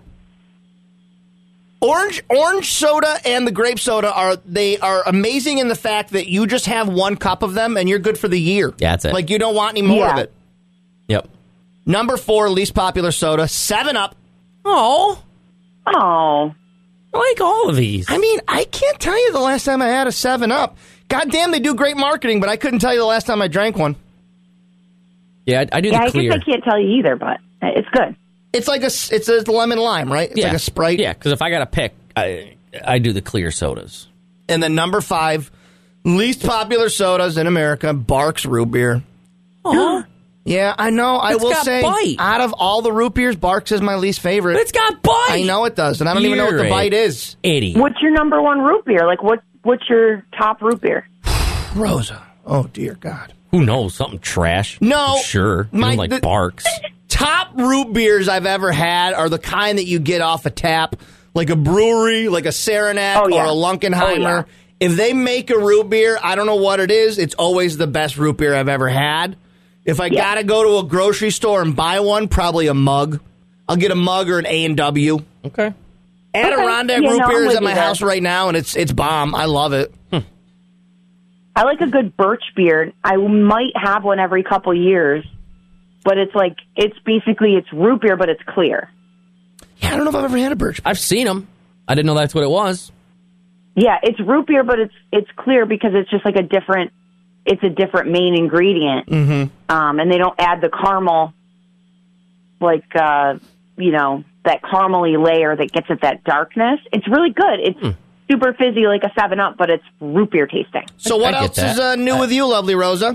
Orange soda and the grape soda are amazing in the fact that you just have 1 cup of them and you're good for the year. Yeah, that's it. Like, you don't want any more of it. Yep. Number 4, least popular soda, 7-Up. Oh. Oh. I like all of these. I mean, I can't tell you the last time I had a 7-Up. God damn, they do great marketing, but I couldn't tell you the last time I drank one. Yeah, I do the clear. I guess I can't tell you either, but it's good. It's like it's a lemon lime, right? It's like a Sprite. Yeah, because if I got to pick, I do the clear sodas. And then number 5, least popular sodas in America, Barks root beer. Oh, yeah, I know. I will say, bite. Out of all the root beers, Barks is my least favorite. But it's got bite. I know it does, and I don't even know what the bite is. 80. What's your number 1 root beer? Like, what's your top root beer? Rosa. Oh, dear God. Who knows? Something trash. No. Sure. Like Barks. Top root beers I've ever had are the kind that you get off a tap, like a brewery, like a Saranac or a Lunkenheimer. If they make a root beer, I don't know what it is. It's always the best root beer I've ever had. If I got to go to a grocery store and buy one, probably a mug. I'll get a mug or an A&W. Okay. Adirondack root beer is at my house right now, and it's bomb. I love it. I like a good birch beer. I might have one every couple years, but it's basically root beer, but it's clear. Yeah, I don't know if I've ever had a birch beer. I've seen them. I didn't know that's what it was. Yeah, it's root beer, but it's clear because it's just like a different main ingredient. Mm-hmm. And they don't add the caramel, that caramely layer that gets at that darkness. It's really good. It's super fizzy like a 7-Up, but it's root beer tasting. So what else is new with you, lovely Rosa?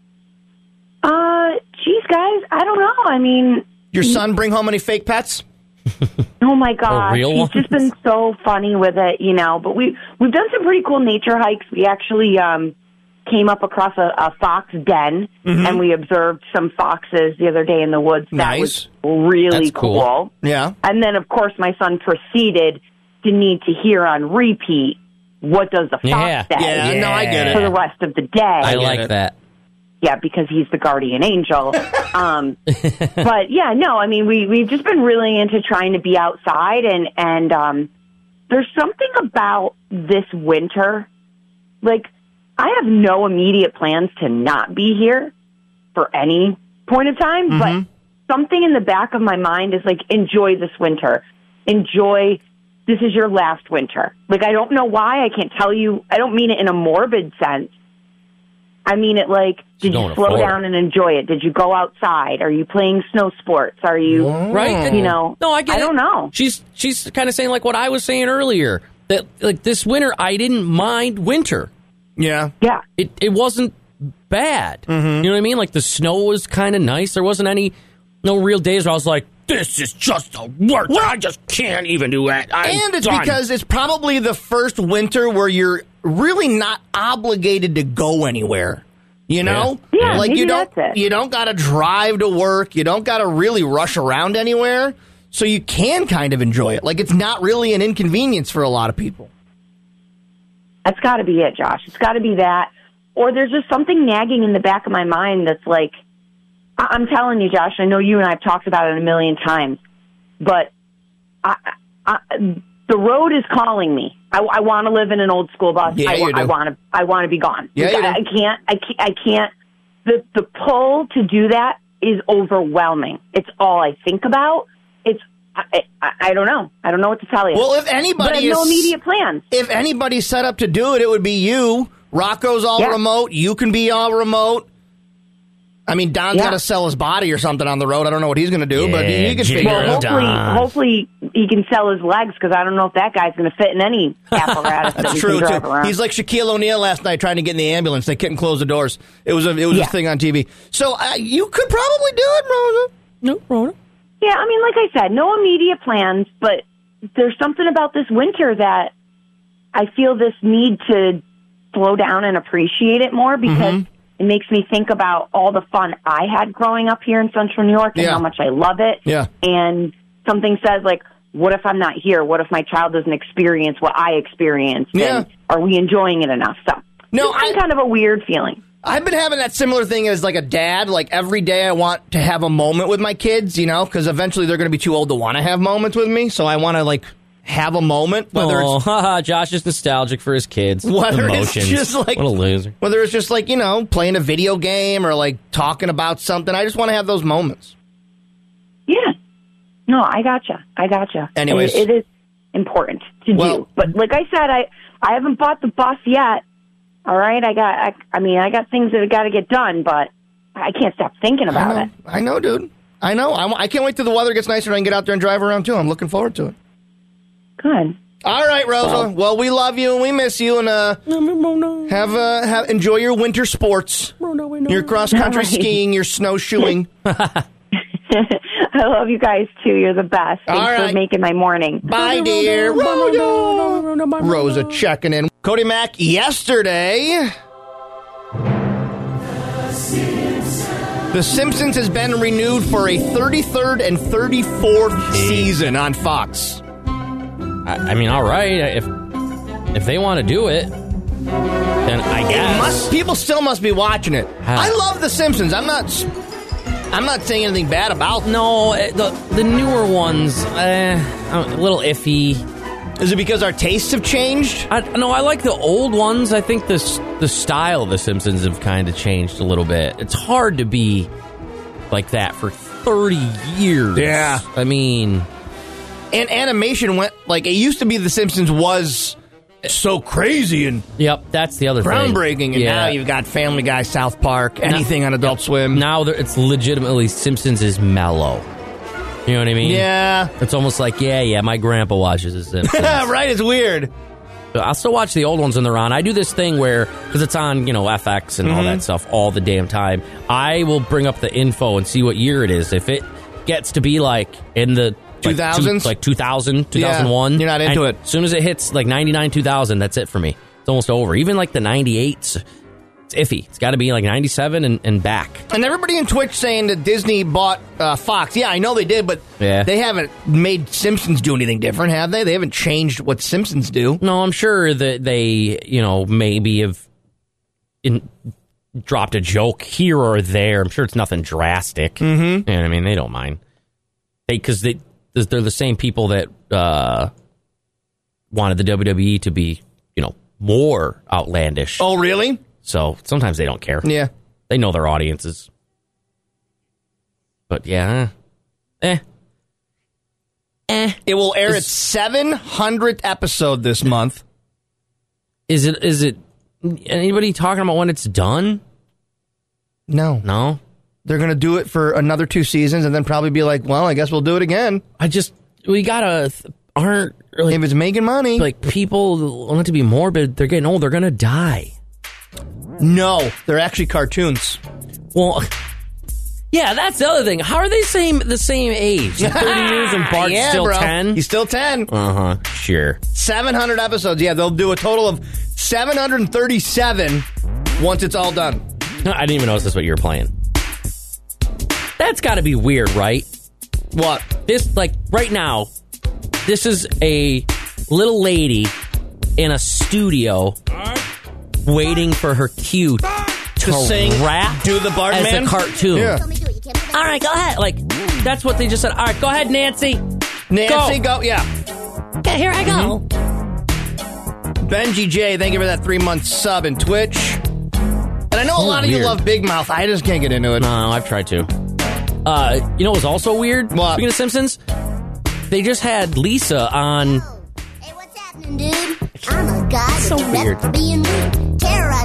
Geez, guys, I don't know. I mean... Your son bring home any fake pets? Oh, my gosh. He's just been so funny with it, But we've done some pretty cool nature hikes. We actually came up across a fox den, and we observed some foxes the other day in the woods. That was really cool. Yeah. And then, of course, my son proceeded to need to hear on repeat, what does the fox say? Yeah, no, I get it. For the rest of the day. I like that. Yeah, because he's the guardian angel. But yeah, no, I mean, we've just been really into trying to be outside, and there's something about this winter. Like, I have no immediate plans to not be here for any point of time, but something in the back of my mind is like, enjoy this winter. Enjoy, this is your last winter. Like, I don't know why, I can't tell you, I don't mean it in a morbid sense. I mean it like, did you slow down and enjoy it? Did you go outside? Are you playing snow sports? Are you, right? No, I get it. I don't know. She's kind of saying like what I was saying earlier, that like this winter, I didn't mind winter. Yeah. Yeah. It wasn't bad. You know what I mean? Like the snow was kind of nice. There wasn't no real days where I was like, this is just the worst. I just can't even do it. And it's because it's probably the first winter where you're really not obligated to go anywhere. You know? Yeah, like maybe you don't that's it. you don't got to drive to work. You don't got to really rush around anywhere. So you can kind of enjoy it. Like it's not really an inconvenience for a lot of people. That's got to be it, Josh. It's got to be that. Or there's just something nagging in the back of my mind that's like, I'm telling you, Josh, I know you and I have talked about it a million times, but the road is calling me. I want to live in an old school bus. Yeah, I want to be gone. Yeah, I can't. The pull to do that is overwhelming. It's all I think about. I don't know. I don't know what to tell you. Well, if anybody but I have no immediate plans. If anybody's set up to do it, it would be you. Rocco's all remote. You can be all remote. I mean, Don's got to sell his body or something on the road. I don't know what he's going to do, but he can figure it out. Hopefully he can sell his legs, because I don't know if that guy's going to fit in any apparatus. That's true, too. He's like Shaquille O'Neal last night trying to get in the ambulance. They couldn't close the doors. It was a thing on TV. So you could probably do it, Rosa. No, Rosa. Yeah, I mean, like I said, no immediate plans, but there's something about this winter that I feel this need to slow down and appreciate it more, because it makes me think about all the fun I had growing up here in Central New York and how much I love it. Yeah. And something says, like, what if I'm not here? What if my child doesn't experience what I experienced? Yeah. And are we enjoying it enough? So it's kind of a weird feeling. I've been having that similar thing as like a dad. Like every day I want to have a moment with my kids, because eventually they're going to be too old to want to have moments with me. So I want to like have a moment. Josh is nostalgic for his kids. Whether Emotions. it's just like, what a loser. Whether it's just like, playing a video game or like talking about something. I just want to have those moments. Yeah. No, I gotcha. Anyways. It is important to do. But like I said, I haven't bought the bus yet. All right, I got things that have got to get done, but I can't stop thinking about it. I know, dude. I know. I can't wait till the weather gets nicer and I can get out there and drive around, too. I'm looking forward to it. Good. All right, Rosa. Well, we love you and we miss you, and have enjoy your winter sports. Your cross-country skiing, your snowshoeing. I love you guys, too. You're the best. Thanks for making my morning. Bye, dear. Rosa checking in. Cody Mack, yesterday, The Simpsons has been renewed for a 33rd and 34th season on Fox. I mean, all right. If they want to do it, then I guess. People still must be watching it. I love The Simpsons. I'm not saying anything bad about them. No, the newer ones, I'm a little iffy. Is it because our tastes have changed? No, I like the old ones. I think the style of The Simpsons have kind of changed a little bit. It's hard to be like that for 30 years. Yeah. I mean... And animation went, like, it used to be The Simpsons was so crazy and... Yep, that's the other groundbreaking, and now you've got Family Guy, South Park, anything on Adult Swim. Now it's legitimately Simpsons is mellow. You know what I mean? Yeah. It's almost like, my grandpa watches The Simpsons. Right, it's weird. I'll still watch the old ones when they're on. I do this thing where, because it's on, FX and all that stuff all the damn time, I will bring up the info and see what year it is. If it gets to be like in the 2000s? Like 2000, 2001. You're not into it. As soon as it hits like 99, 2000, that's it for me. It's almost over. Even like the 98s, it's iffy. It's got to be like 97 and back. And everybody in Twitch saying that Disney bought Fox. Yeah, I know they did, but they haven't made Simpsons do anything different, have they? They haven't changed what Simpsons do. No, I'm sure that they, maybe have dropped a joke here or there. I'm sure it's nothing drastic. Mm-hmm. And I mean, they don't mind. Because they're the same people that wanted the WWE to be, more outlandish. Oh, really? So sometimes they don't care. Yeah. They know their audiences. But It will air its 700th episode this month. Is it anybody talking about when it's done? No. They're going to do it for another 2 seasons and then probably be like, well, I guess we'll do it again. Aren't really, if it's making money. Like, people want it to be morbid. They're getting old. They're going to die. No, they're actually cartoons. Well, yeah, that's the other thing. How are they the same age? 30 years and Bart's still 10? He's still 10. Uh-huh, sure. 700 episodes. Yeah, they'll do a total of 737 once it's all done. I didn't even notice that's what you were playing. That's got to be weird, right? What? This, like, right now, this is a little lady in a studio waiting for her cue to sing, rap, do the Bartman as a cartoon. Yeah. All right, go ahead. Like, that's what they just said. All right, go ahead, Nancy. Go. Yeah. Okay, here I go. Benji J, thank you for that 3-month sub in Twitch. And I know a lot of you love Big Mouth. I just can't get into it. No, I've tried to. You know what was also weird? What? Speaking of Simpsons, they just had Lisa on. Hey, what's happening, dude? I'm a guy so weird. being rude. Terrorize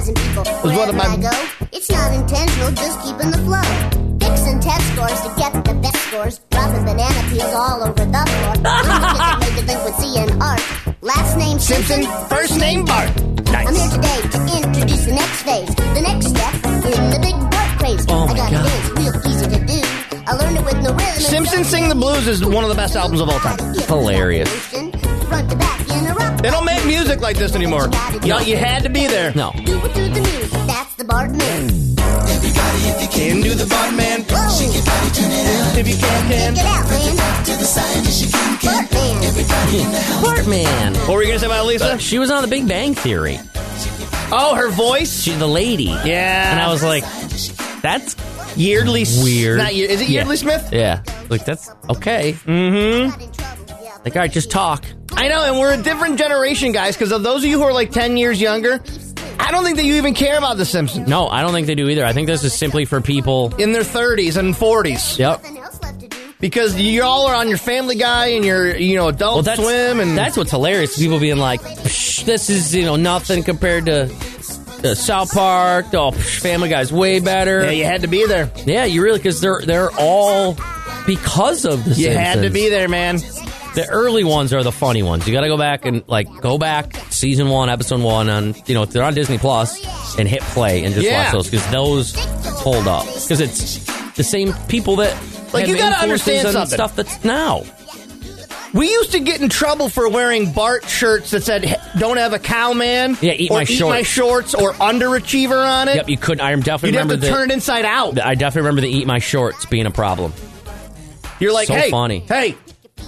Advertising people. Wherever I go, it's not intentional, just keeping the flow. Fixing test scores to get the best scores. Dropping banana peels all over the floor. Made delinquency and art. Last name Simpson, first name Bart. Nice. I'm here today to introduce the next phase. The next step in the big Bart craze. Oh, I got God. it, real easy to do. I learned it with no rhythm. Simpsons Sing the Blues is one of the best albums of all time. Hilarious. Front to back in a rock. They don't make music like this anymore. No, you had to be there. No. Do it to the music, that's the Bart man. Everybody, if you can, do the Bart man. Shake your body, turn it out. If you can. Get out, man. To the side, yes, you can. Bart man. Everybody in the house. Bartman. What were you going to say about Lisa? She was on The Big Bang Theory. Oh, her voice? She's the lady. Yeah. And I was like, that's Yeardley. weird. Not, is it Yeardley Smith? Yeah. Like, that's okay. Mm-hmm. Like, all right, just talk. I know, and we're a different generation, guys, because of those of you who are like 10 years younger, I don't think that you even care about The Simpsons. No, I don't think they do either. I think this is simply for people In their 30s and 40s. Yep. Because y'all are on your Family Guy and your, Adult Swim. And that's what's hilarious. People being like, this is, nothing compared to South Park. Oh, Family Guy's way better. Yeah, you had to be there. Yeah, you really, because they're all because of the You Simpsons. had to be there, man. The early ones are the funny ones. You got to go back and go back season 1, episode 1 on if they're on Disney Plus and hit play and just watch those because those hold up because it's the same people that have you gotta influences understand and something. stuff that's now. We used to get in trouble for wearing Bart shirts that said "Don't have a cow, man." Yeah, eat or my shorts. my shorts, or Underachiever on it. Yep, you couldn't. I definitely You'd have remember to turn it inside out. I definitely remember the eat my shorts being a problem. You're like, So hey, funny. hey,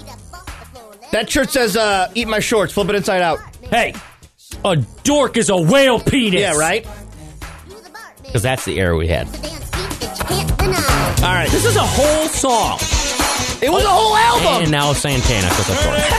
that shirt says "Eat my shorts." Flip it inside out. Hey, a dork is a whale penis. Yeah, right. Because that's the era we had. All right, This is a whole song. it was a whole album. And now Santana, because of course.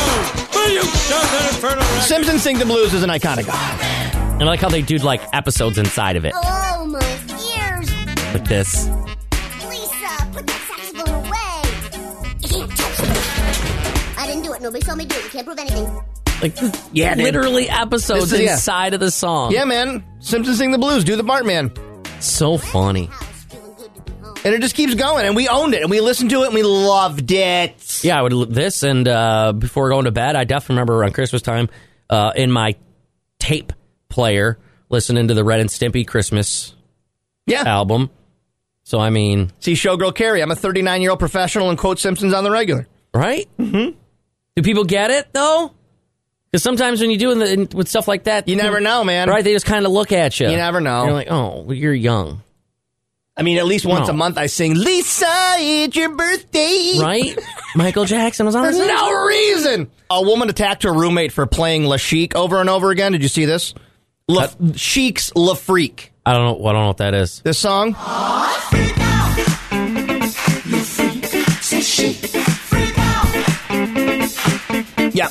Simpsons Sing the Blues is an iconic album. And I like how they do episodes inside of it. Oh, my ears. Like this. Lisa, put that saxophone away. You can't touch it. I didn't do it. Nobody saw me do it. You can't prove anything. Yeah, dude. literally episodes This is- inside of the song. Yeah, man. Simpsons Sing the Blues. Do the Bartman. So funny. And it just keeps going. And we owned it. And we listened to it. And we loved it. Yeah, I would this and before going to bed, I definitely remember around Christmas time in my tape player listening to the Red and Stimpy Christmas album. So, I mean... See, Showgirl Carrie, I'm a 39-year-old professional and quote Simpsons on the regular. Right? Mm-hmm. Do people get it, though? Because sometimes when you do with stuff like that... You never know, man. Right? They just kind of look at you. You never know. You're like, oh, well, you're young. I mean, at least once a month I sing, Lisa, it's your birthday. Right? Michael Jackson was on There's the no reason. A woman attacked her roommate for playing La Chic over and over again. Did you see this? Chic's La Freak. I don't know what that is. This song? Yeah.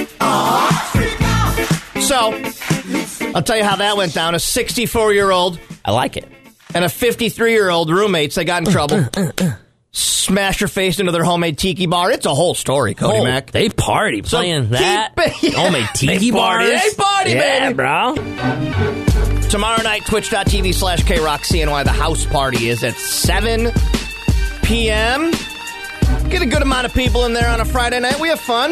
So, I'll tell you how that went down. A 64-year-old. I like it. And a 53-year-old roommates, they got in trouble. Smashed her face into their homemade tiki bar. It's a whole story, Cody Mack. They party playing that. Homemade tiki They bars. They party, yeah, baby. bro. Tomorrow night, twitch.tv/KRockCNY. The house party is at 7 p.m. Get a good amount of people in there on a Friday night. We have fun.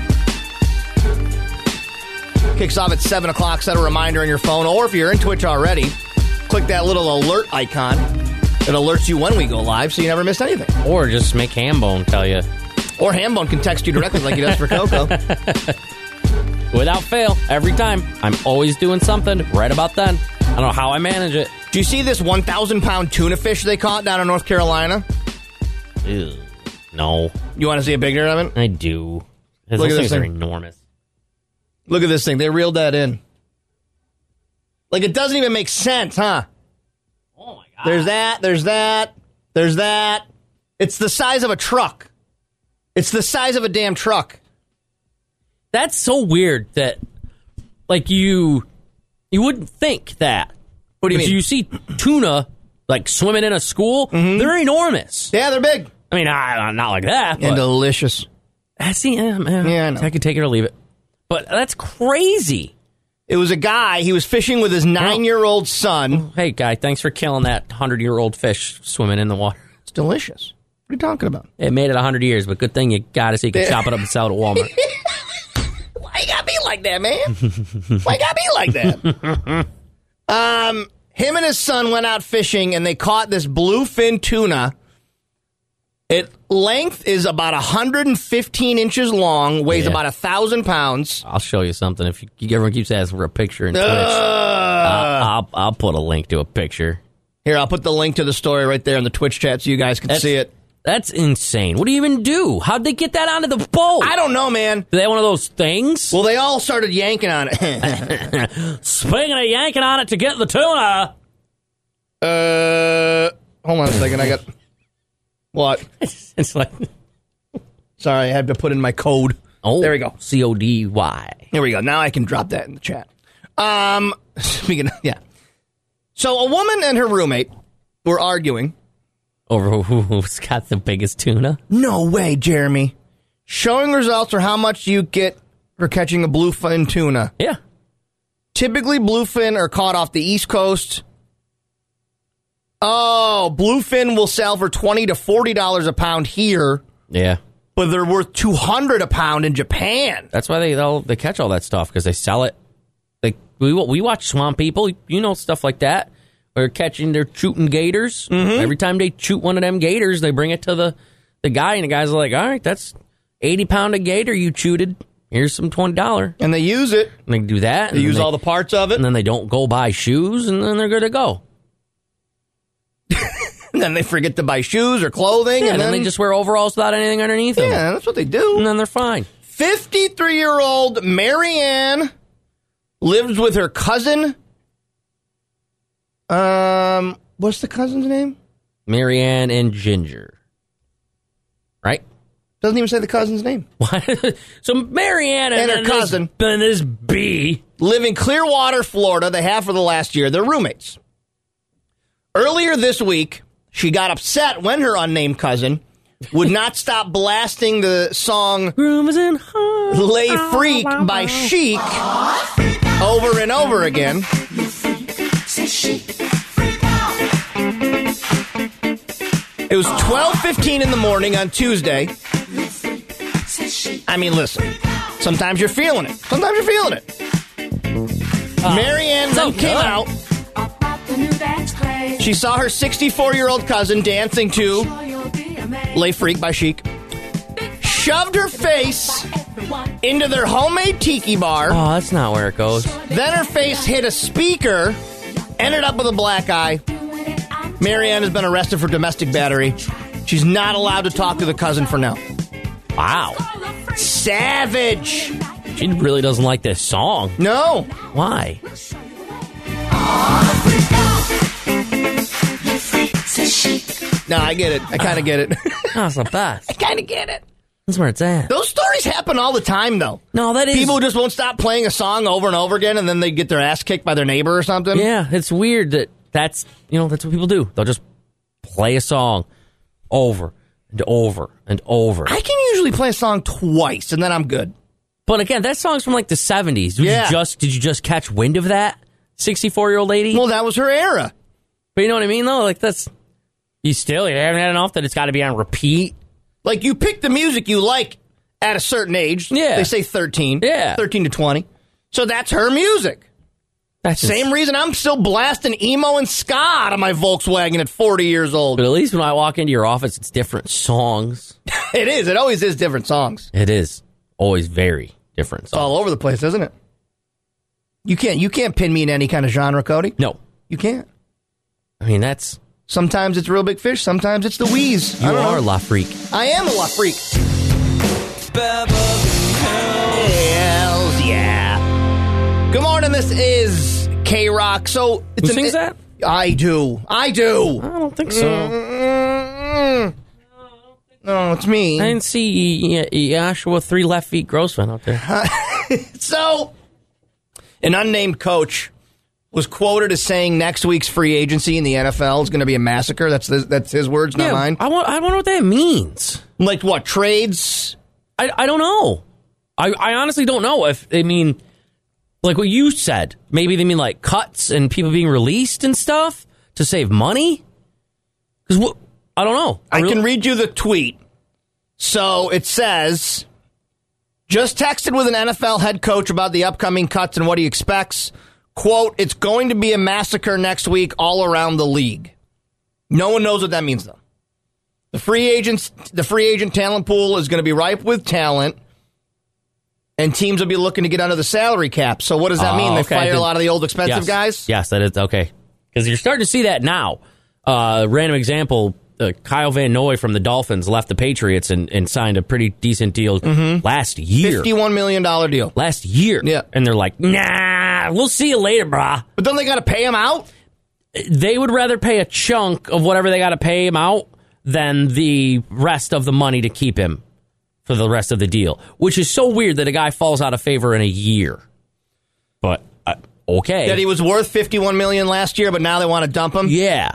Kicks off at 7 o'clock. Set a reminder on your phone. Or if you're in Twitch already, click that little alert icon. It alerts you when we go live so you never miss anything. Or just make Hambone tell you. Or Hambone can text you directly like he does for Coco. Without fail, every time. I'm always doing something right about then. I don't know how I manage it. Do you see this 1,000-pound tuna fish they caught down in North Carolina? Ew. No. You want to see a picture of it? I do. Look Those at this things are thing. enormous. Look at this thing. They reeled that in. Like, it doesn't even make sense, huh? Oh, my God. There's that. There's that. There's that. It's the size of a truck. It's the size of a damn truck. That's so weird that, like, you wouldn't think that. What do you mean? You see tuna, like, swimming in a school, they're enormous. Yeah, they're big. I mean, not like that, but... And delicious. I see, yeah, I know. I could take it or leave it. But that's crazy. It was a guy, he was fishing with his 9-year-old son. Hey, guy, thanks for killing that 100-year-old fish swimming in the water. It's delicious. What are you talking about? It made it 100 years, but good thing you got it so you can chop it up and sell it at Walmart. Why you gotta be like that, man? Why you gotta be like that? Him and his son went out fishing, and they caught this bluefin tuna. Its length is about 115 inches long, weighs about 1,000 pounds. I'll show you something. If everyone keeps asking for a picture in Twitch, I'll put a link to a picture. Here, I'll put the link to the story right there in the Twitch chat so you guys can see it. That's insane. What do you even do? How'd they get that onto the boat? I don't know, man. Do they have one of those things? Well, they all started yanking on it. Speaking of yanking on it to get the tuna. Hold on a second. I got... What? It's like... Sorry, I had to put in my code. Oh, there we go. CODY. Here we go. Now I can drop that in the chat. Speaking of... Yeah. So a woman and her roommate were arguing... Over who's got the biggest tuna? No way, Jeremy. Showing results are how much you get for catching a bluefin tuna. Yeah. Typically, bluefin are caught off the East Coast. Oh, bluefin will sell for $20 to $40 a pound here. Yeah. But they're worth $200 a pound in Japan. That's why they catch all that stuff, because they sell it. We watch Swamp People, stuff like that. They're shooting gators. Mm-hmm. Every time they shoot one of them gators, they bring it to the guy, and the guy's like, all right, that's 80-pound a gator you shooted. Here's some $20. And they use it. And they do that. They use all the parts of it. And then they don't go buy shoes, and then they're good to go. And then they forget to buy shoes or clothing. Yeah, and then they just wear overalls without anything underneath them. Yeah, that's what they do. And then they're fine. 53-year-old Marianne lives with her cousin. What's the cousin's name? Marianne and Ginger. Right? Doesn't even say the cousin's name. What? So Marianne and her cousin and this B live in Clearwater, Florida. They have for the last year. They're roommates. Earlier this week, she got upset when her unnamed cousin would not stop blasting the song "Lay Freak" by Chic over and over again. It was 12:15 in the morning on Tuesday. I mean, listen. Sometimes you're feeling it. Sometimes you're feeling it. Marianne then came out. She saw her 64-year-old cousin dancing to "Lay Freak" by Chic. Shoved her face into their homemade tiki bar. Oh, that's not where it goes. Then her face hit a speaker. Ended up with a black eye. Marianne has been arrested for domestic battery. She's not allowed to talk to the cousin for now. Wow. Savage. She really doesn't like this song. No. Why? No, I get it. I kind of get it. That's the best. I kind of get it. That's where it's at. Those stories happen all the time, though. No, that is... People just won't stop playing a song over and over again, and then they get their ass kicked by their neighbor or something. Yeah, it's weird that's what people do. They'll just play a song over and over and over. I can usually play a song twice, and then I'm good. But again, that song's from like the 70s. Did you just catch wind of that? 64-year-old lady? Well, that was her era. But you know what I mean, though? Like, you haven't had enough that it's got to be on repeat. Like, you pick the music you like at a certain age. Yeah. They say 13. Yeah. 13 to 20. So that's her music. That's Same reason I'm still blasting emo and ska out of my Volkswagen at 40 years old. But at least when I walk into your office, it's different songs. It is. It always is different songs. It is. Always very different songs. It's all over the place, isn't it? You can't pin me in any kind of genre, Cody. No. You can't. I mean, that's... Sometimes it's Real Big Fish. Sometimes it's the Wheeze. You are a La Freak. I am a La Freak. Hells yeah. Good morning. This is K-Rock. So Who sings that? I do. I don't think so. No, it's me. I didn't see Joshua 3 Left Feet Grossman out there. So, an unnamed coach was quoted as saying next week's free agency in the NFL is going to be a massacre. That's his words, not mine. I wonder what that means. Like what, trades? I don't know. I honestly don't know. like what you said. Maybe they mean like cuts and people being released and stuff to save money. Because I don't know. I can read you the tweet. So it says, just texted with an NFL head coach about the upcoming cuts and what he expects. Quote, it's going to be a massacre next week all around the league. No one knows what that means, though. The free agent talent pool is going to be ripe with talent, and teams will be looking to get under the salary cap. So what does that mean? They fire a lot of the old expensive guys? Yes, that is okay. Because you're starting to see that now. Random example, Kyle Van Noy from the Dolphins left the Patriots and signed a pretty decent deal last year. $51 million deal. Last year. Yeah. And they're like, nah, we'll see you later, brah. But then they got to pay him out? They would rather pay a chunk of whatever they got to pay him out than the rest of the money to keep him for the rest of the deal, which is so weird that a guy falls out of favor in a year. But, okay. That he was worth $51 million last year, but now they want to dump him? Yeah.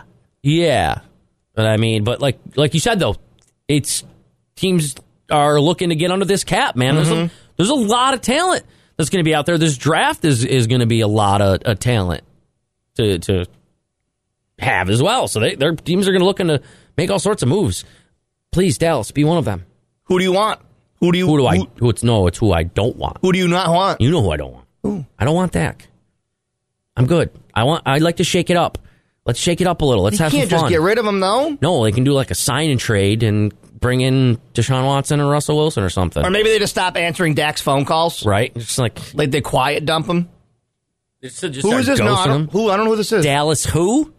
But I mean, but like you said, though, it's teams are looking to get under this cap, man. There's a lot of talent that's going to be out there. This draft is going to be a lot of talent to have as well. So their teams are going to look to make all sorts of moves. Please, Dallas, be one of them. Who do you want? It's who I don't want. Who do you not want? You know who I don't want. Who? I don't want Dak. I'm good. I'd like to shake it up. Let's shake it up a little. Let's have some fun. You can't just get rid of him, though. No, they can do like a sign and trade and bring in Deshaun Watson and Russell Wilson or something. Or maybe they just stop answering Dak's phone calls. Right. Just like they quiet dump him. Who is this? No, I don't know who this is. Dallas who?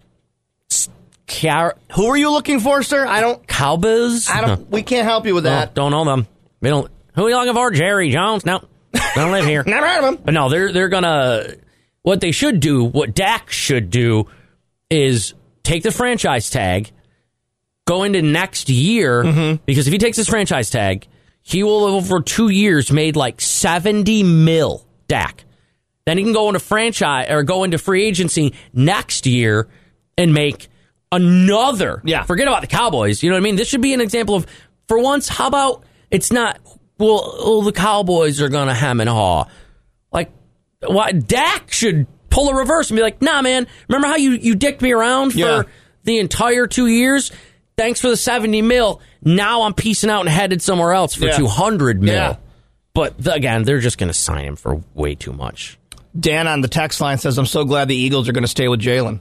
Who are you looking for, sir? Cowboys? We can't help you with that. Don't know them. We don't. Who are you looking for? Jerry Jones? No. Don't live here. Never heard of him. But no, they're gonna. What they should do, what Dak should do, is take the franchise tag, go into next year, because if he takes his franchise tag, he will have over 2 years made like $70 million, Dak. Then he can go into franchise or go into free agency next year and make another. Yeah. Forget about the Cowboys. You know what I mean? This should be an example of, for once, how about it's not, well the Cowboys are going to hem and haw. Like, Dak should pull a reverse and be like, nah, man, remember how you dicked me around for the entire 2 years? Thanks for the $70 million. Now I'm peacing out and headed somewhere else for $200 million. Yeah. But again, they're just going to sign him for way too much. Dan on the text line says, I'm so glad the Eagles are going to stay with Jalen.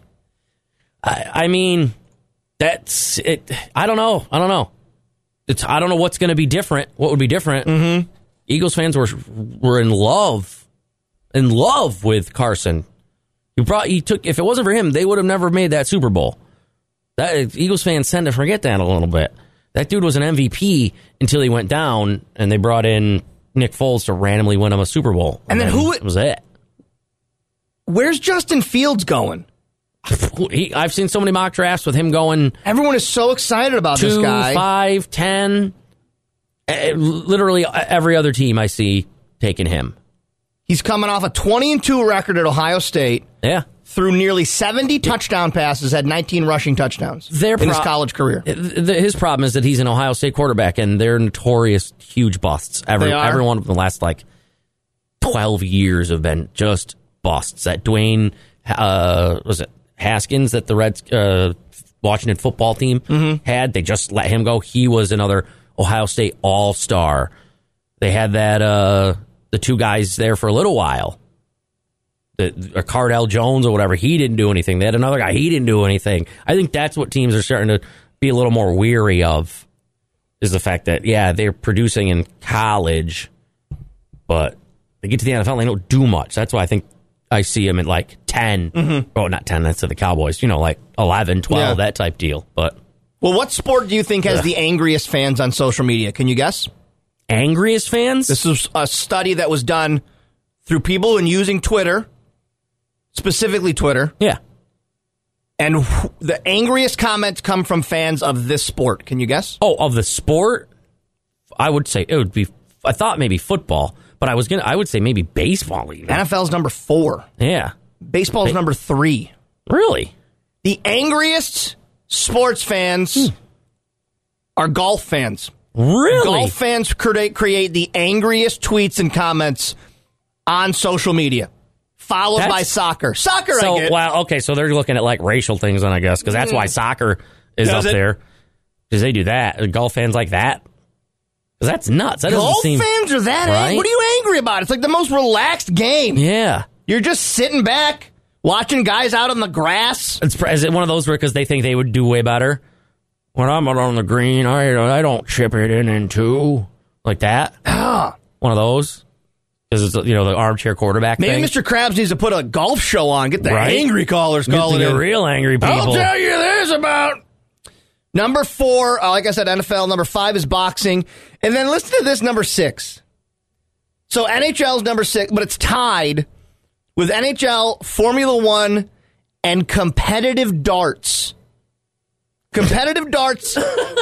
I mean, that's it. I don't know. I don't know what's going to be different. What would be different? Eagles fans were in love with Carson. If it wasn't for him, they would have never made that Super Bowl. Eagles fans tend to forget that a little bit. That dude was an MVP until he went down, and they brought in Nick Foles to randomly win him a Super Bowl. And then who was it? Where's Justin Fields going? I've seen so many mock drafts with him going. Everyone is so excited about this guy. 2, 5, 10. Literally every other team I see taking him. He's coming off a 20-2 record at Ohio State. Yeah. Through nearly 70 touchdown passes, had 19 rushing touchdowns in his college career. His problem is that he's an Ohio State quarterback, and they're notorious huge busts. Every one of them, the last 12 years have been just busts. That Dwayne, was it Haskins that the Reds Washington football team had? They just let him go. He was another Ohio State all-star. They had that the two guys there for a little while. Cardell Jones or whatever, he didn't do anything. They had another guy, he didn't do anything. I think that's what teams are starting to be a little more weary of, is the fact that, they're producing in college, but they get to the NFL and they don't do much. That's why I think I see them at 10. Oh, not 10, that's to the Cowboys. 11, 12, that type deal. But well, what sport do you think has the angriest fans on social media? Can you guess? Angriest fans? This is a study that was done through people and using Twitter. Specifically Twitter. Yeah. And the angriest comments come from fans of this sport. Can you guess? Oh, of the sport? I would say it would be, I thought maybe football, but I would say maybe baseball even. NFL's number 4. Yeah. Baseball's number 3. Really? The angriest sports fans are golf fans. Really? Golf fans create the angriest tweets and comments on social media. followed by soccer. Soccer, I get. Well, okay, so they're looking at like racial things then, I guess, because that's why soccer is up there. Because they do that. Golf fans like that. Because that's nuts. Golf fans are that angry? What are you angry about? It's like the most relaxed game. Yeah. You're just sitting back, watching guys out on the grass. Is it one of those where because they think they would do way better? When I'm out on the green, I don't chip it in two. Like that? One of those? Because it's, the armchair quarterback thing. Maybe Mr. Krabs needs to put a golf show on. Get the angry callers calling in. The real angry people. I'll tell you this about... Number 4, like I said, NFL. Number 5 is boxing. And then listen to this, number 6. So NHL's number 6, but it's tied with NHL, Formula 1, and competitive darts. Competitive darts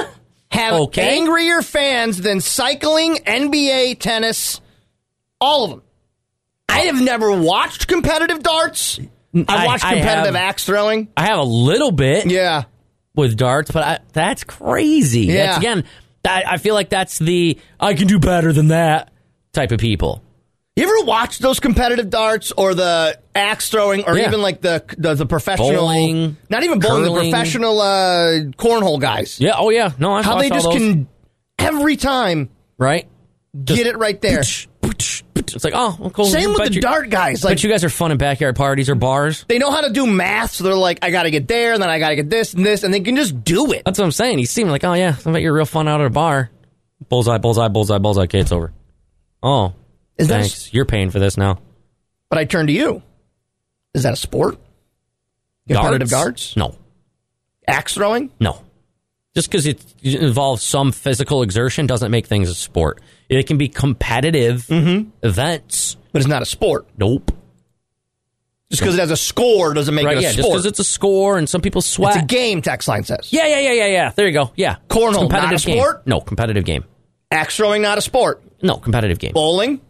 have angrier fans than cycling, NBA, tennis, all of them. I have never watched competitive darts. I've watched competitive axe throwing. I have a little bit. Yeah. With darts, but that's crazy. Yeah. That's, again, I feel like that's the I can do better than that type of people. You ever watch those competitive darts or the axe throwing or even like the professional bowling, not even bowling, the professional cornhole guys? Yeah, oh yeah. No, I've how they watched just all those. Can every time get it right there. It's like, oh, well, cool. Same with the dart guys. Like, but you guys are fun in backyard parties or bars. They know how to do math, so they're like, I got to get there, and then I got to get this and this, and they can just do it. That's what I'm saying. He seemed like, oh, yeah, I bet you're real fun out at a bar. Bullseye, bullseye, bullseye, bullseye. Okay, it's over. Oh, thanks. You're paying for this now. But I turn to you. Is that a sport? Competitive darts? No. Axe throwing? No. Just because it involves some physical exertion doesn't make things a sport. It can be competitive events. But it's not a sport. Nope. Just because it has a score doesn't make it a sport. Just because it's a score and some people sweat. It's a game, text line says. Yeah. There you go. Yeah. Cornhole, not a sport? Game. No, competitive game. Axe throwing, not a sport? No, competitive game. Bowling?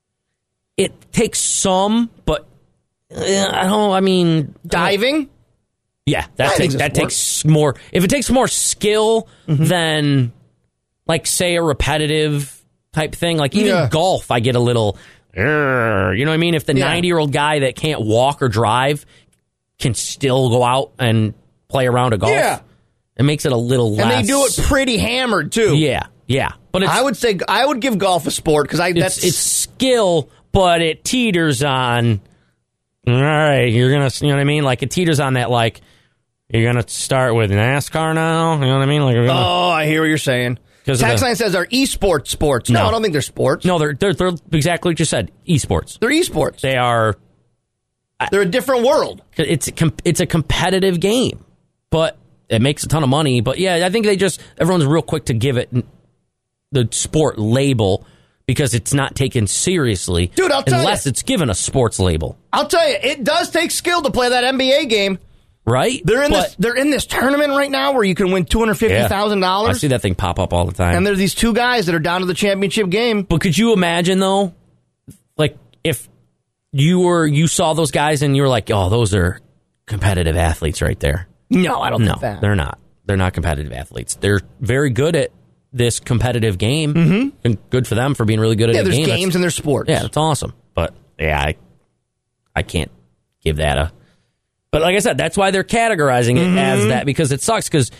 It takes some, but I don't know, I mean... Diving? Yeah, that takes more... If it takes more skill than, like, say, a repetitive type thing, like even golf, I get a little... You know what I mean? If the 90-year-old guy that can't walk or drive can still go out and play around a golf, it makes it a little less... And they do it pretty hammered, too. Yeah. But I would give golf a sport, because it's skill, but it teeters on... All right, you're going to... You know what I mean? Like, it teeters on that, like... You're going to start with NASCAR now? You know what I mean? Like, I hear what you're saying. Tax line says, are esports sports? No, I don't think they're sports. No, they're exactly what you said. Esports. They're esports. They are... They're a different world. It's a competitive game, but it makes a ton of money. But yeah, I think everyone's real quick to give it the sport label because it's not taken seriously. Dude, I'll tell you. Unless it's given a sports label. I'll tell you, it does take skill to play that NBA game. Right? They're in this tournament right now where you can win $250,000. I see that thing pop up all the time. And there's these two guys that are down to the championship game. But could you imagine, though, like, if you saw those guys and you were like, oh, those are competitive athletes right there? No, I don't think that. They're not. They're not competitive athletes. They're very good at this competitive game. And good for them for being really good at the game. Yeah, there's games and there's sports. Yeah, it's awesome. But, yeah, I can't give that a... But like I said, that's why they're categorizing it as that, because it sucks, because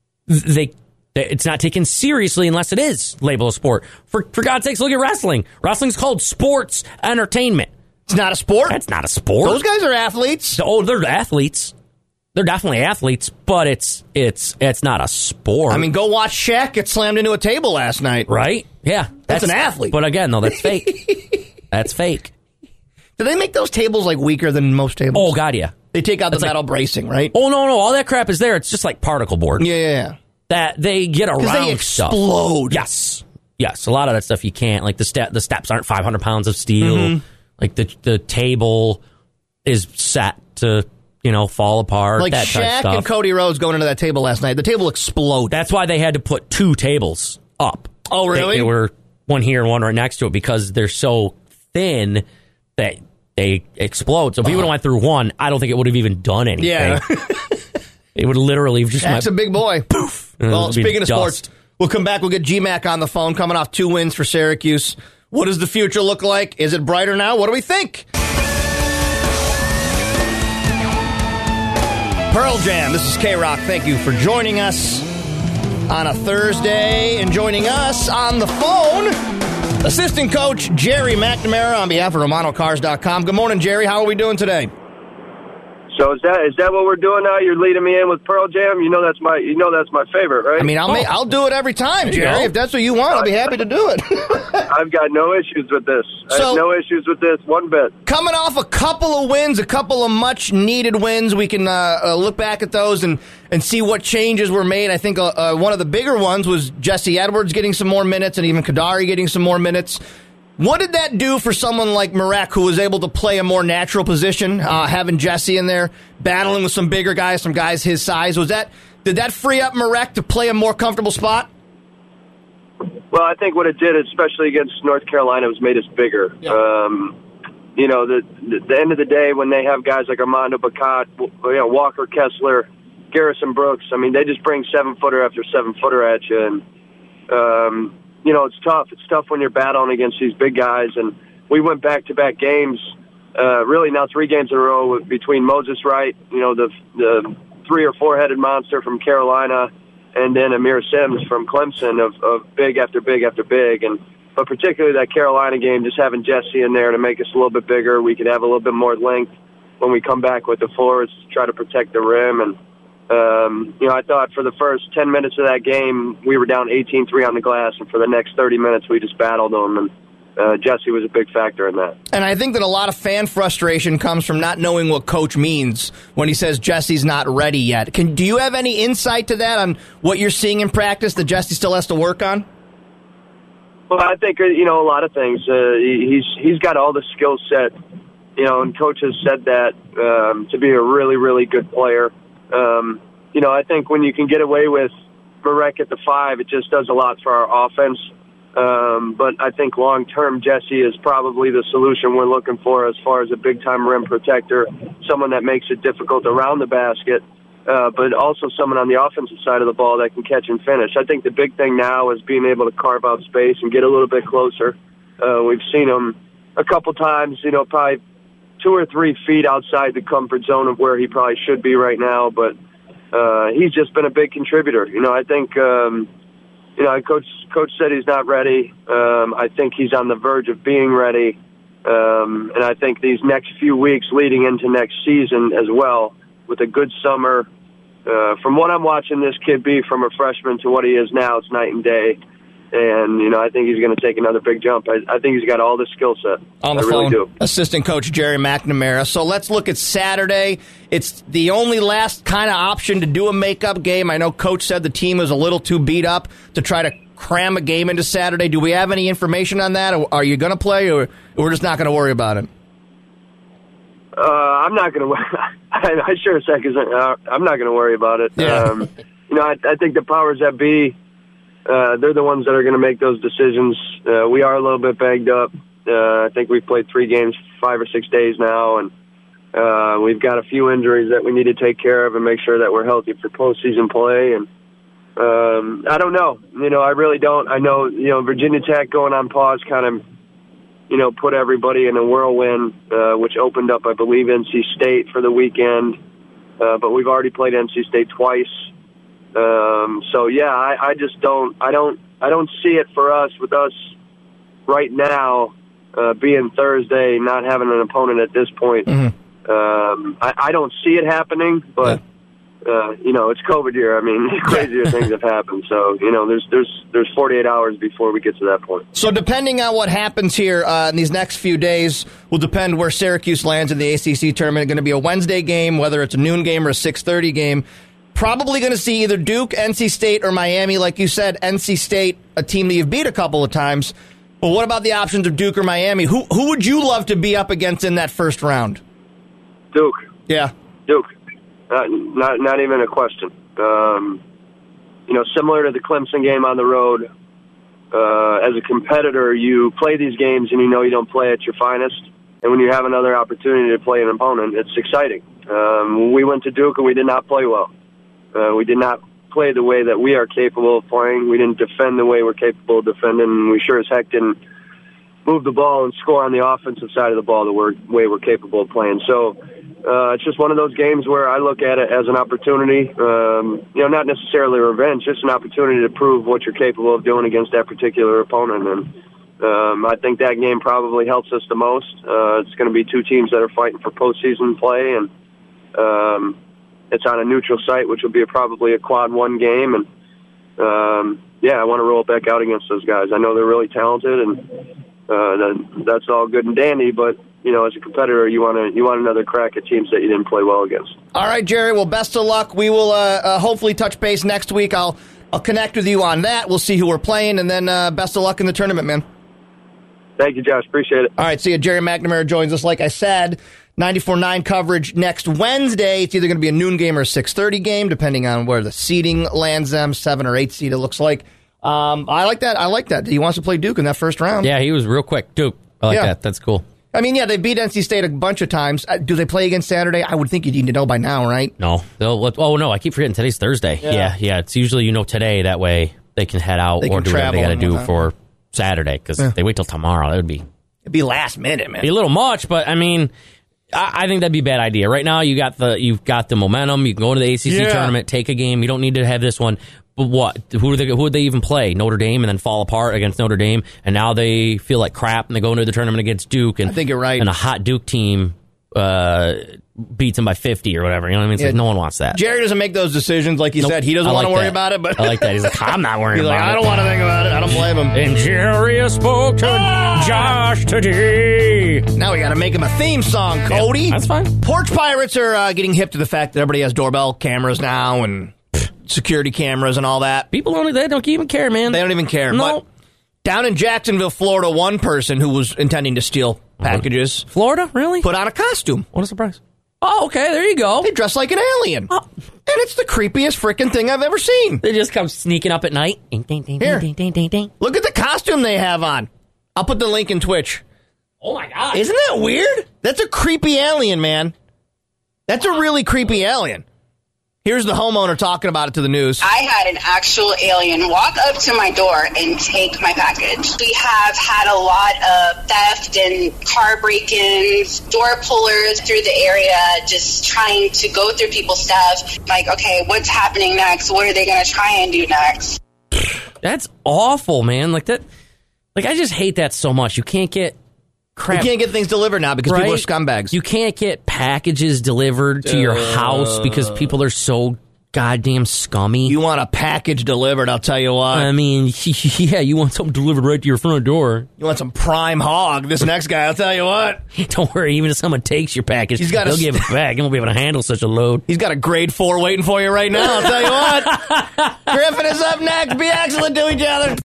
it's not taken seriously unless it is labeled a sport. For God's sakes, look at wrestling. Wrestling's called sports entertainment. It's not a sport? That's not a sport. Those guys are athletes. Oh, they're athletes. They're definitely athletes, but it's not a sport. I mean, go watch Shaq get slammed into a table last night. Right? Yeah. That's an athlete. But again, though, that's fake. That's fake. Do they make those tables, like, weaker than most tables? Oh, God, yeah. They take out the metal bracing, right? Oh, no. All that crap is there. It's just like particle board. Yeah. That they get around they explode. Stuff. Yes. A lot of that stuff you can't. Like, the steps aren't 500 pounds of steel. Like, the table is set to, fall apart. Like, that Shaq type stuff. and Cody Rhodes going into that table last night. The table exploded. That's why they had to put 2 tables up. Oh, really? They were one here and one right next to it because they're so thin that they explode. So if you would have went through one, I don't think it would have even done anything. Yeah. It would literally just... That's a big boy. Poof. Well, speaking of sports, we'll come back. We'll get GMAC on the phone, coming off 2 wins for Syracuse. What does the future look like? Is it brighter now? What do we think? Pearl Jam, this is K-Rock. Thank you for joining us on a Thursday and joining us on the phone, assistant coach Jerry McNamara on behalf of RomanoCars.com. Good morning, Jerry. How are we doing today? So is that what we're doing now? You're leading me in with Pearl Jam. You know that's my favorite, right? I mean, I'll do it every time, Jerry. If that's what you want, I'll be happy to do it. I've got no issues with this. I have no issues with this one bit. Coming off a couple of wins, a couple of much-needed wins, we can look back at those and see what changes were made. I think one of the bigger ones was Jesse Edwards getting some more minutes and even Kadari getting some more minutes. What did that do for someone like Marek, who was able to play a more natural position, having Jesse in there, battling with some bigger guys, some guys his size? Did that free up Marek to play a more comfortable spot? Well, I think what it did, especially against North Carolina, was made us bigger. Yeah. The end of the day, when they have guys like Armando Bacot, Walker Kessler, Garrison Brooks, I mean, they just bring 7-footer after 7-footer at you, and it's tough. It's tough when you're battling against these big guys. And we went back-to-back games, really now 3 games in a row between Moses Wright, the 3 or 4-headed monster from Carolina, and then Amir Sims from Clemson of big after big after big. But particularly that Carolina game, just having Jesse in there to make us a little bit bigger. We could have a little bit more length when we come back with the forwards to try to protect the rim. And I thought for the first 10 minutes of that game, we were down 18-3 on the glass, and for the next 30 minutes, we just battled them, and Jesse was a big factor in that. And I think that a lot of fan frustration comes from not knowing what coach means when he says Jesse's not ready yet. Do you have any insight to that on what you're seeing in practice that Jesse still has to work on? Well, I think, a lot of things. He's got all the skill set, and coach has said that to be a really, really good player. I think when you can get away with Marek at the 5, it just does a lot for our offense. But I think long-term, Jesse is probably the solution we're looking for as far as a big-time rim protector, someone that makes it difficult around the basket, but also someone on the offensive side of the ball that can catch and finish. I think the big thing now is being able to carve out space and get a little bit closer. We've seen him a couple times, probably 2 or 3 feet outside the comfort zone of where he probably should be right now, but he's just been a big contributor. I think, Coach said he's not ready. I think he's on the verge of being ready, and I think these next few weeks leading into next season as well, with a good summer, from what I'm watching this kid be from a freshman to what he is now, it's night and day. And, I think he's going to take another big jump. I think he's got all the skill set. On the phone, really do. Assistant coach Jerry McNamara. So let's look at Saturday. It's the only last kind of option to do a makeup game. I know coach said the team was a little too beat up to try to cram a game into Saturday. Do we have any information on that? Or are you going to play, or we're just not going to worry about it? I'm not going to. I sure as heck isn't. I'm not going to worry about it. Yeah. I think the powers that be, they're the ones that are going to make those decisions. We are a little bit banged up. I think we've played 3 games, 5 or 6 days now, and we've got a few injuries that we need to take care of and make sure that we're healthy for postseason play. And I don't know. I really don't. I know, Virginia Tech going on pause kind of, put everybody in a whirlwind, which opened up, I believe, NC State for the weekend. But we've already played NC State twice. So yeah, I just don't see it for us with us right now, being Thursday, not having an opponent at this point. Mm-hmm. I don't see it happening, but, it's COVID year. I mean, crazier things have happened. So, there's 48 hours before we get to that point. So depending on what happens here in these next few days will depend where Syracuse lands in the ACC tournament. Going to be a Wednesday game, whether it's a noon game or a 6:30 game. Probably going to see either Duke, NC State, or Miami. Like you said, NC State, a team that you've beat a couple of times. Well, what about the options of Duke or Miami? Who would you love to be up against in that first round? Duke. Yeah. Duke. Not even a question. Similar to the Clemson game on the road, as a competitor, you play these games and you don't play at your finest. And when you have another opportunity to play an opponent, it's exciting. We went to Duke and we did not play well. We did not play the way that we are capable of playing. We didn't defend the way we're capable of defending. And we sure as heck didn't move the ball and score on the offensive side of the ball the way we're capable of playing. So It's just one of those games where I look at it as an opportunity, not necessarily revenge, just an opportunity to prove what you're capable of doing against that particular opponent. And I think that game probably helps us the most. It's going to be two teams that are fighting for postseason play, and it's on a neutral site, which will be probably a quad one game. And I want to roll it back out against those guys. I know they're really talented, and that's all good and dandy, but as a competitor, you want another crack at teams that you didn't play well against. All right, Jerry. Well, best of luck. We will hopefully touch base next week. I'll connect with you on that. We'll see who we're playing, and then best of luck in the tournament, man. Thank you, Josh. Appreciate it. All right, see you. Jerry McNamara joins us, like I said, 94.9 coverage next Wednesday. It's either going to be a noon game or a 6:30 game, depending on where the seeding lands them, 7 or 8 seed, it looks like. I like that. He wants to play Duke in that first round. Yeah, he was real quick. Duke. I like that. That's cool. I mean, they beat NC State a bunch of times. Do they play again Saturday? I would think you need to know by now, right? No. No, I keep forgetting today's Thursday. Yeah. It's usually today. That way they can head out or do whatever they got to do for Saturday, because they wait till tomorrow. It'd be last minute, man. Be a little much, but I mean, I think that'd be a bad idea. Right now, you've got the momentum. You can go to the ACC tournament, take a game. You don't need to have this one. But what? Who would they even play? Notre Dame, and then fall apart against Notre Dame, and now they feel like crap, and they go into the tournament against Duke. And I think you're right. And a hot Duke team beats them by 50 or whatever. You know what I mean? It's like no one wants that. Jerry doesn't make those decisions, like you said. He doesn't want to worry about it. But I like that. He's like, I'm not worrying about it. I don't want to think about it. I don't blame him. And Jerry spoke to Josh today. Now we got to make him a theme song, Cody. Yeah, that's fine. Porch Pirates are getting hip to the fact that everybody has doorbell cameras now and security cameras and all that. People don't even care, man. They don't even care. No. But down in Jacksonville, Florida, one person who was intending to steal packages. Florida? Really? Put on a costume. What a surprise. Oh, okay, there you go. They dress like an alien. Oh. And it's the creepiest freaking thing I've ever seen. They just come sneaking up at night. Here. Look at the costume they have on. I'll put the link in Twitch. Oh, my God. Isn't that weird? That's a creepy alien, man. That's a really creepy alien. Here's the homeowner talking about it to the news. I had an actual alien walk up to my door and take my package. We have had a lot of theft and car break-ins, door pullers through the area, just trying to go through people's stuff. Like, okay, what's happening next? What are they going to try and do next? That's awful, man. Like that. Like, I just hate that so much. You can't get crap. You can't get things delivered now because people are scumbags. You can't get packages delivered to your house because people are so goddamn scummy. You want a package delivered, I'll tell you what. I mean, yeah, you want something delivered right to your front door. You want some prime hog. This next guy, I'll tell you what. Don't worry, even if someone takes your package, they'll give it back. You won't be able to handle such a load. He's got a grade 4 waiting for you right now, I'll tell you what. Griffin is up next. Be excellent to each other.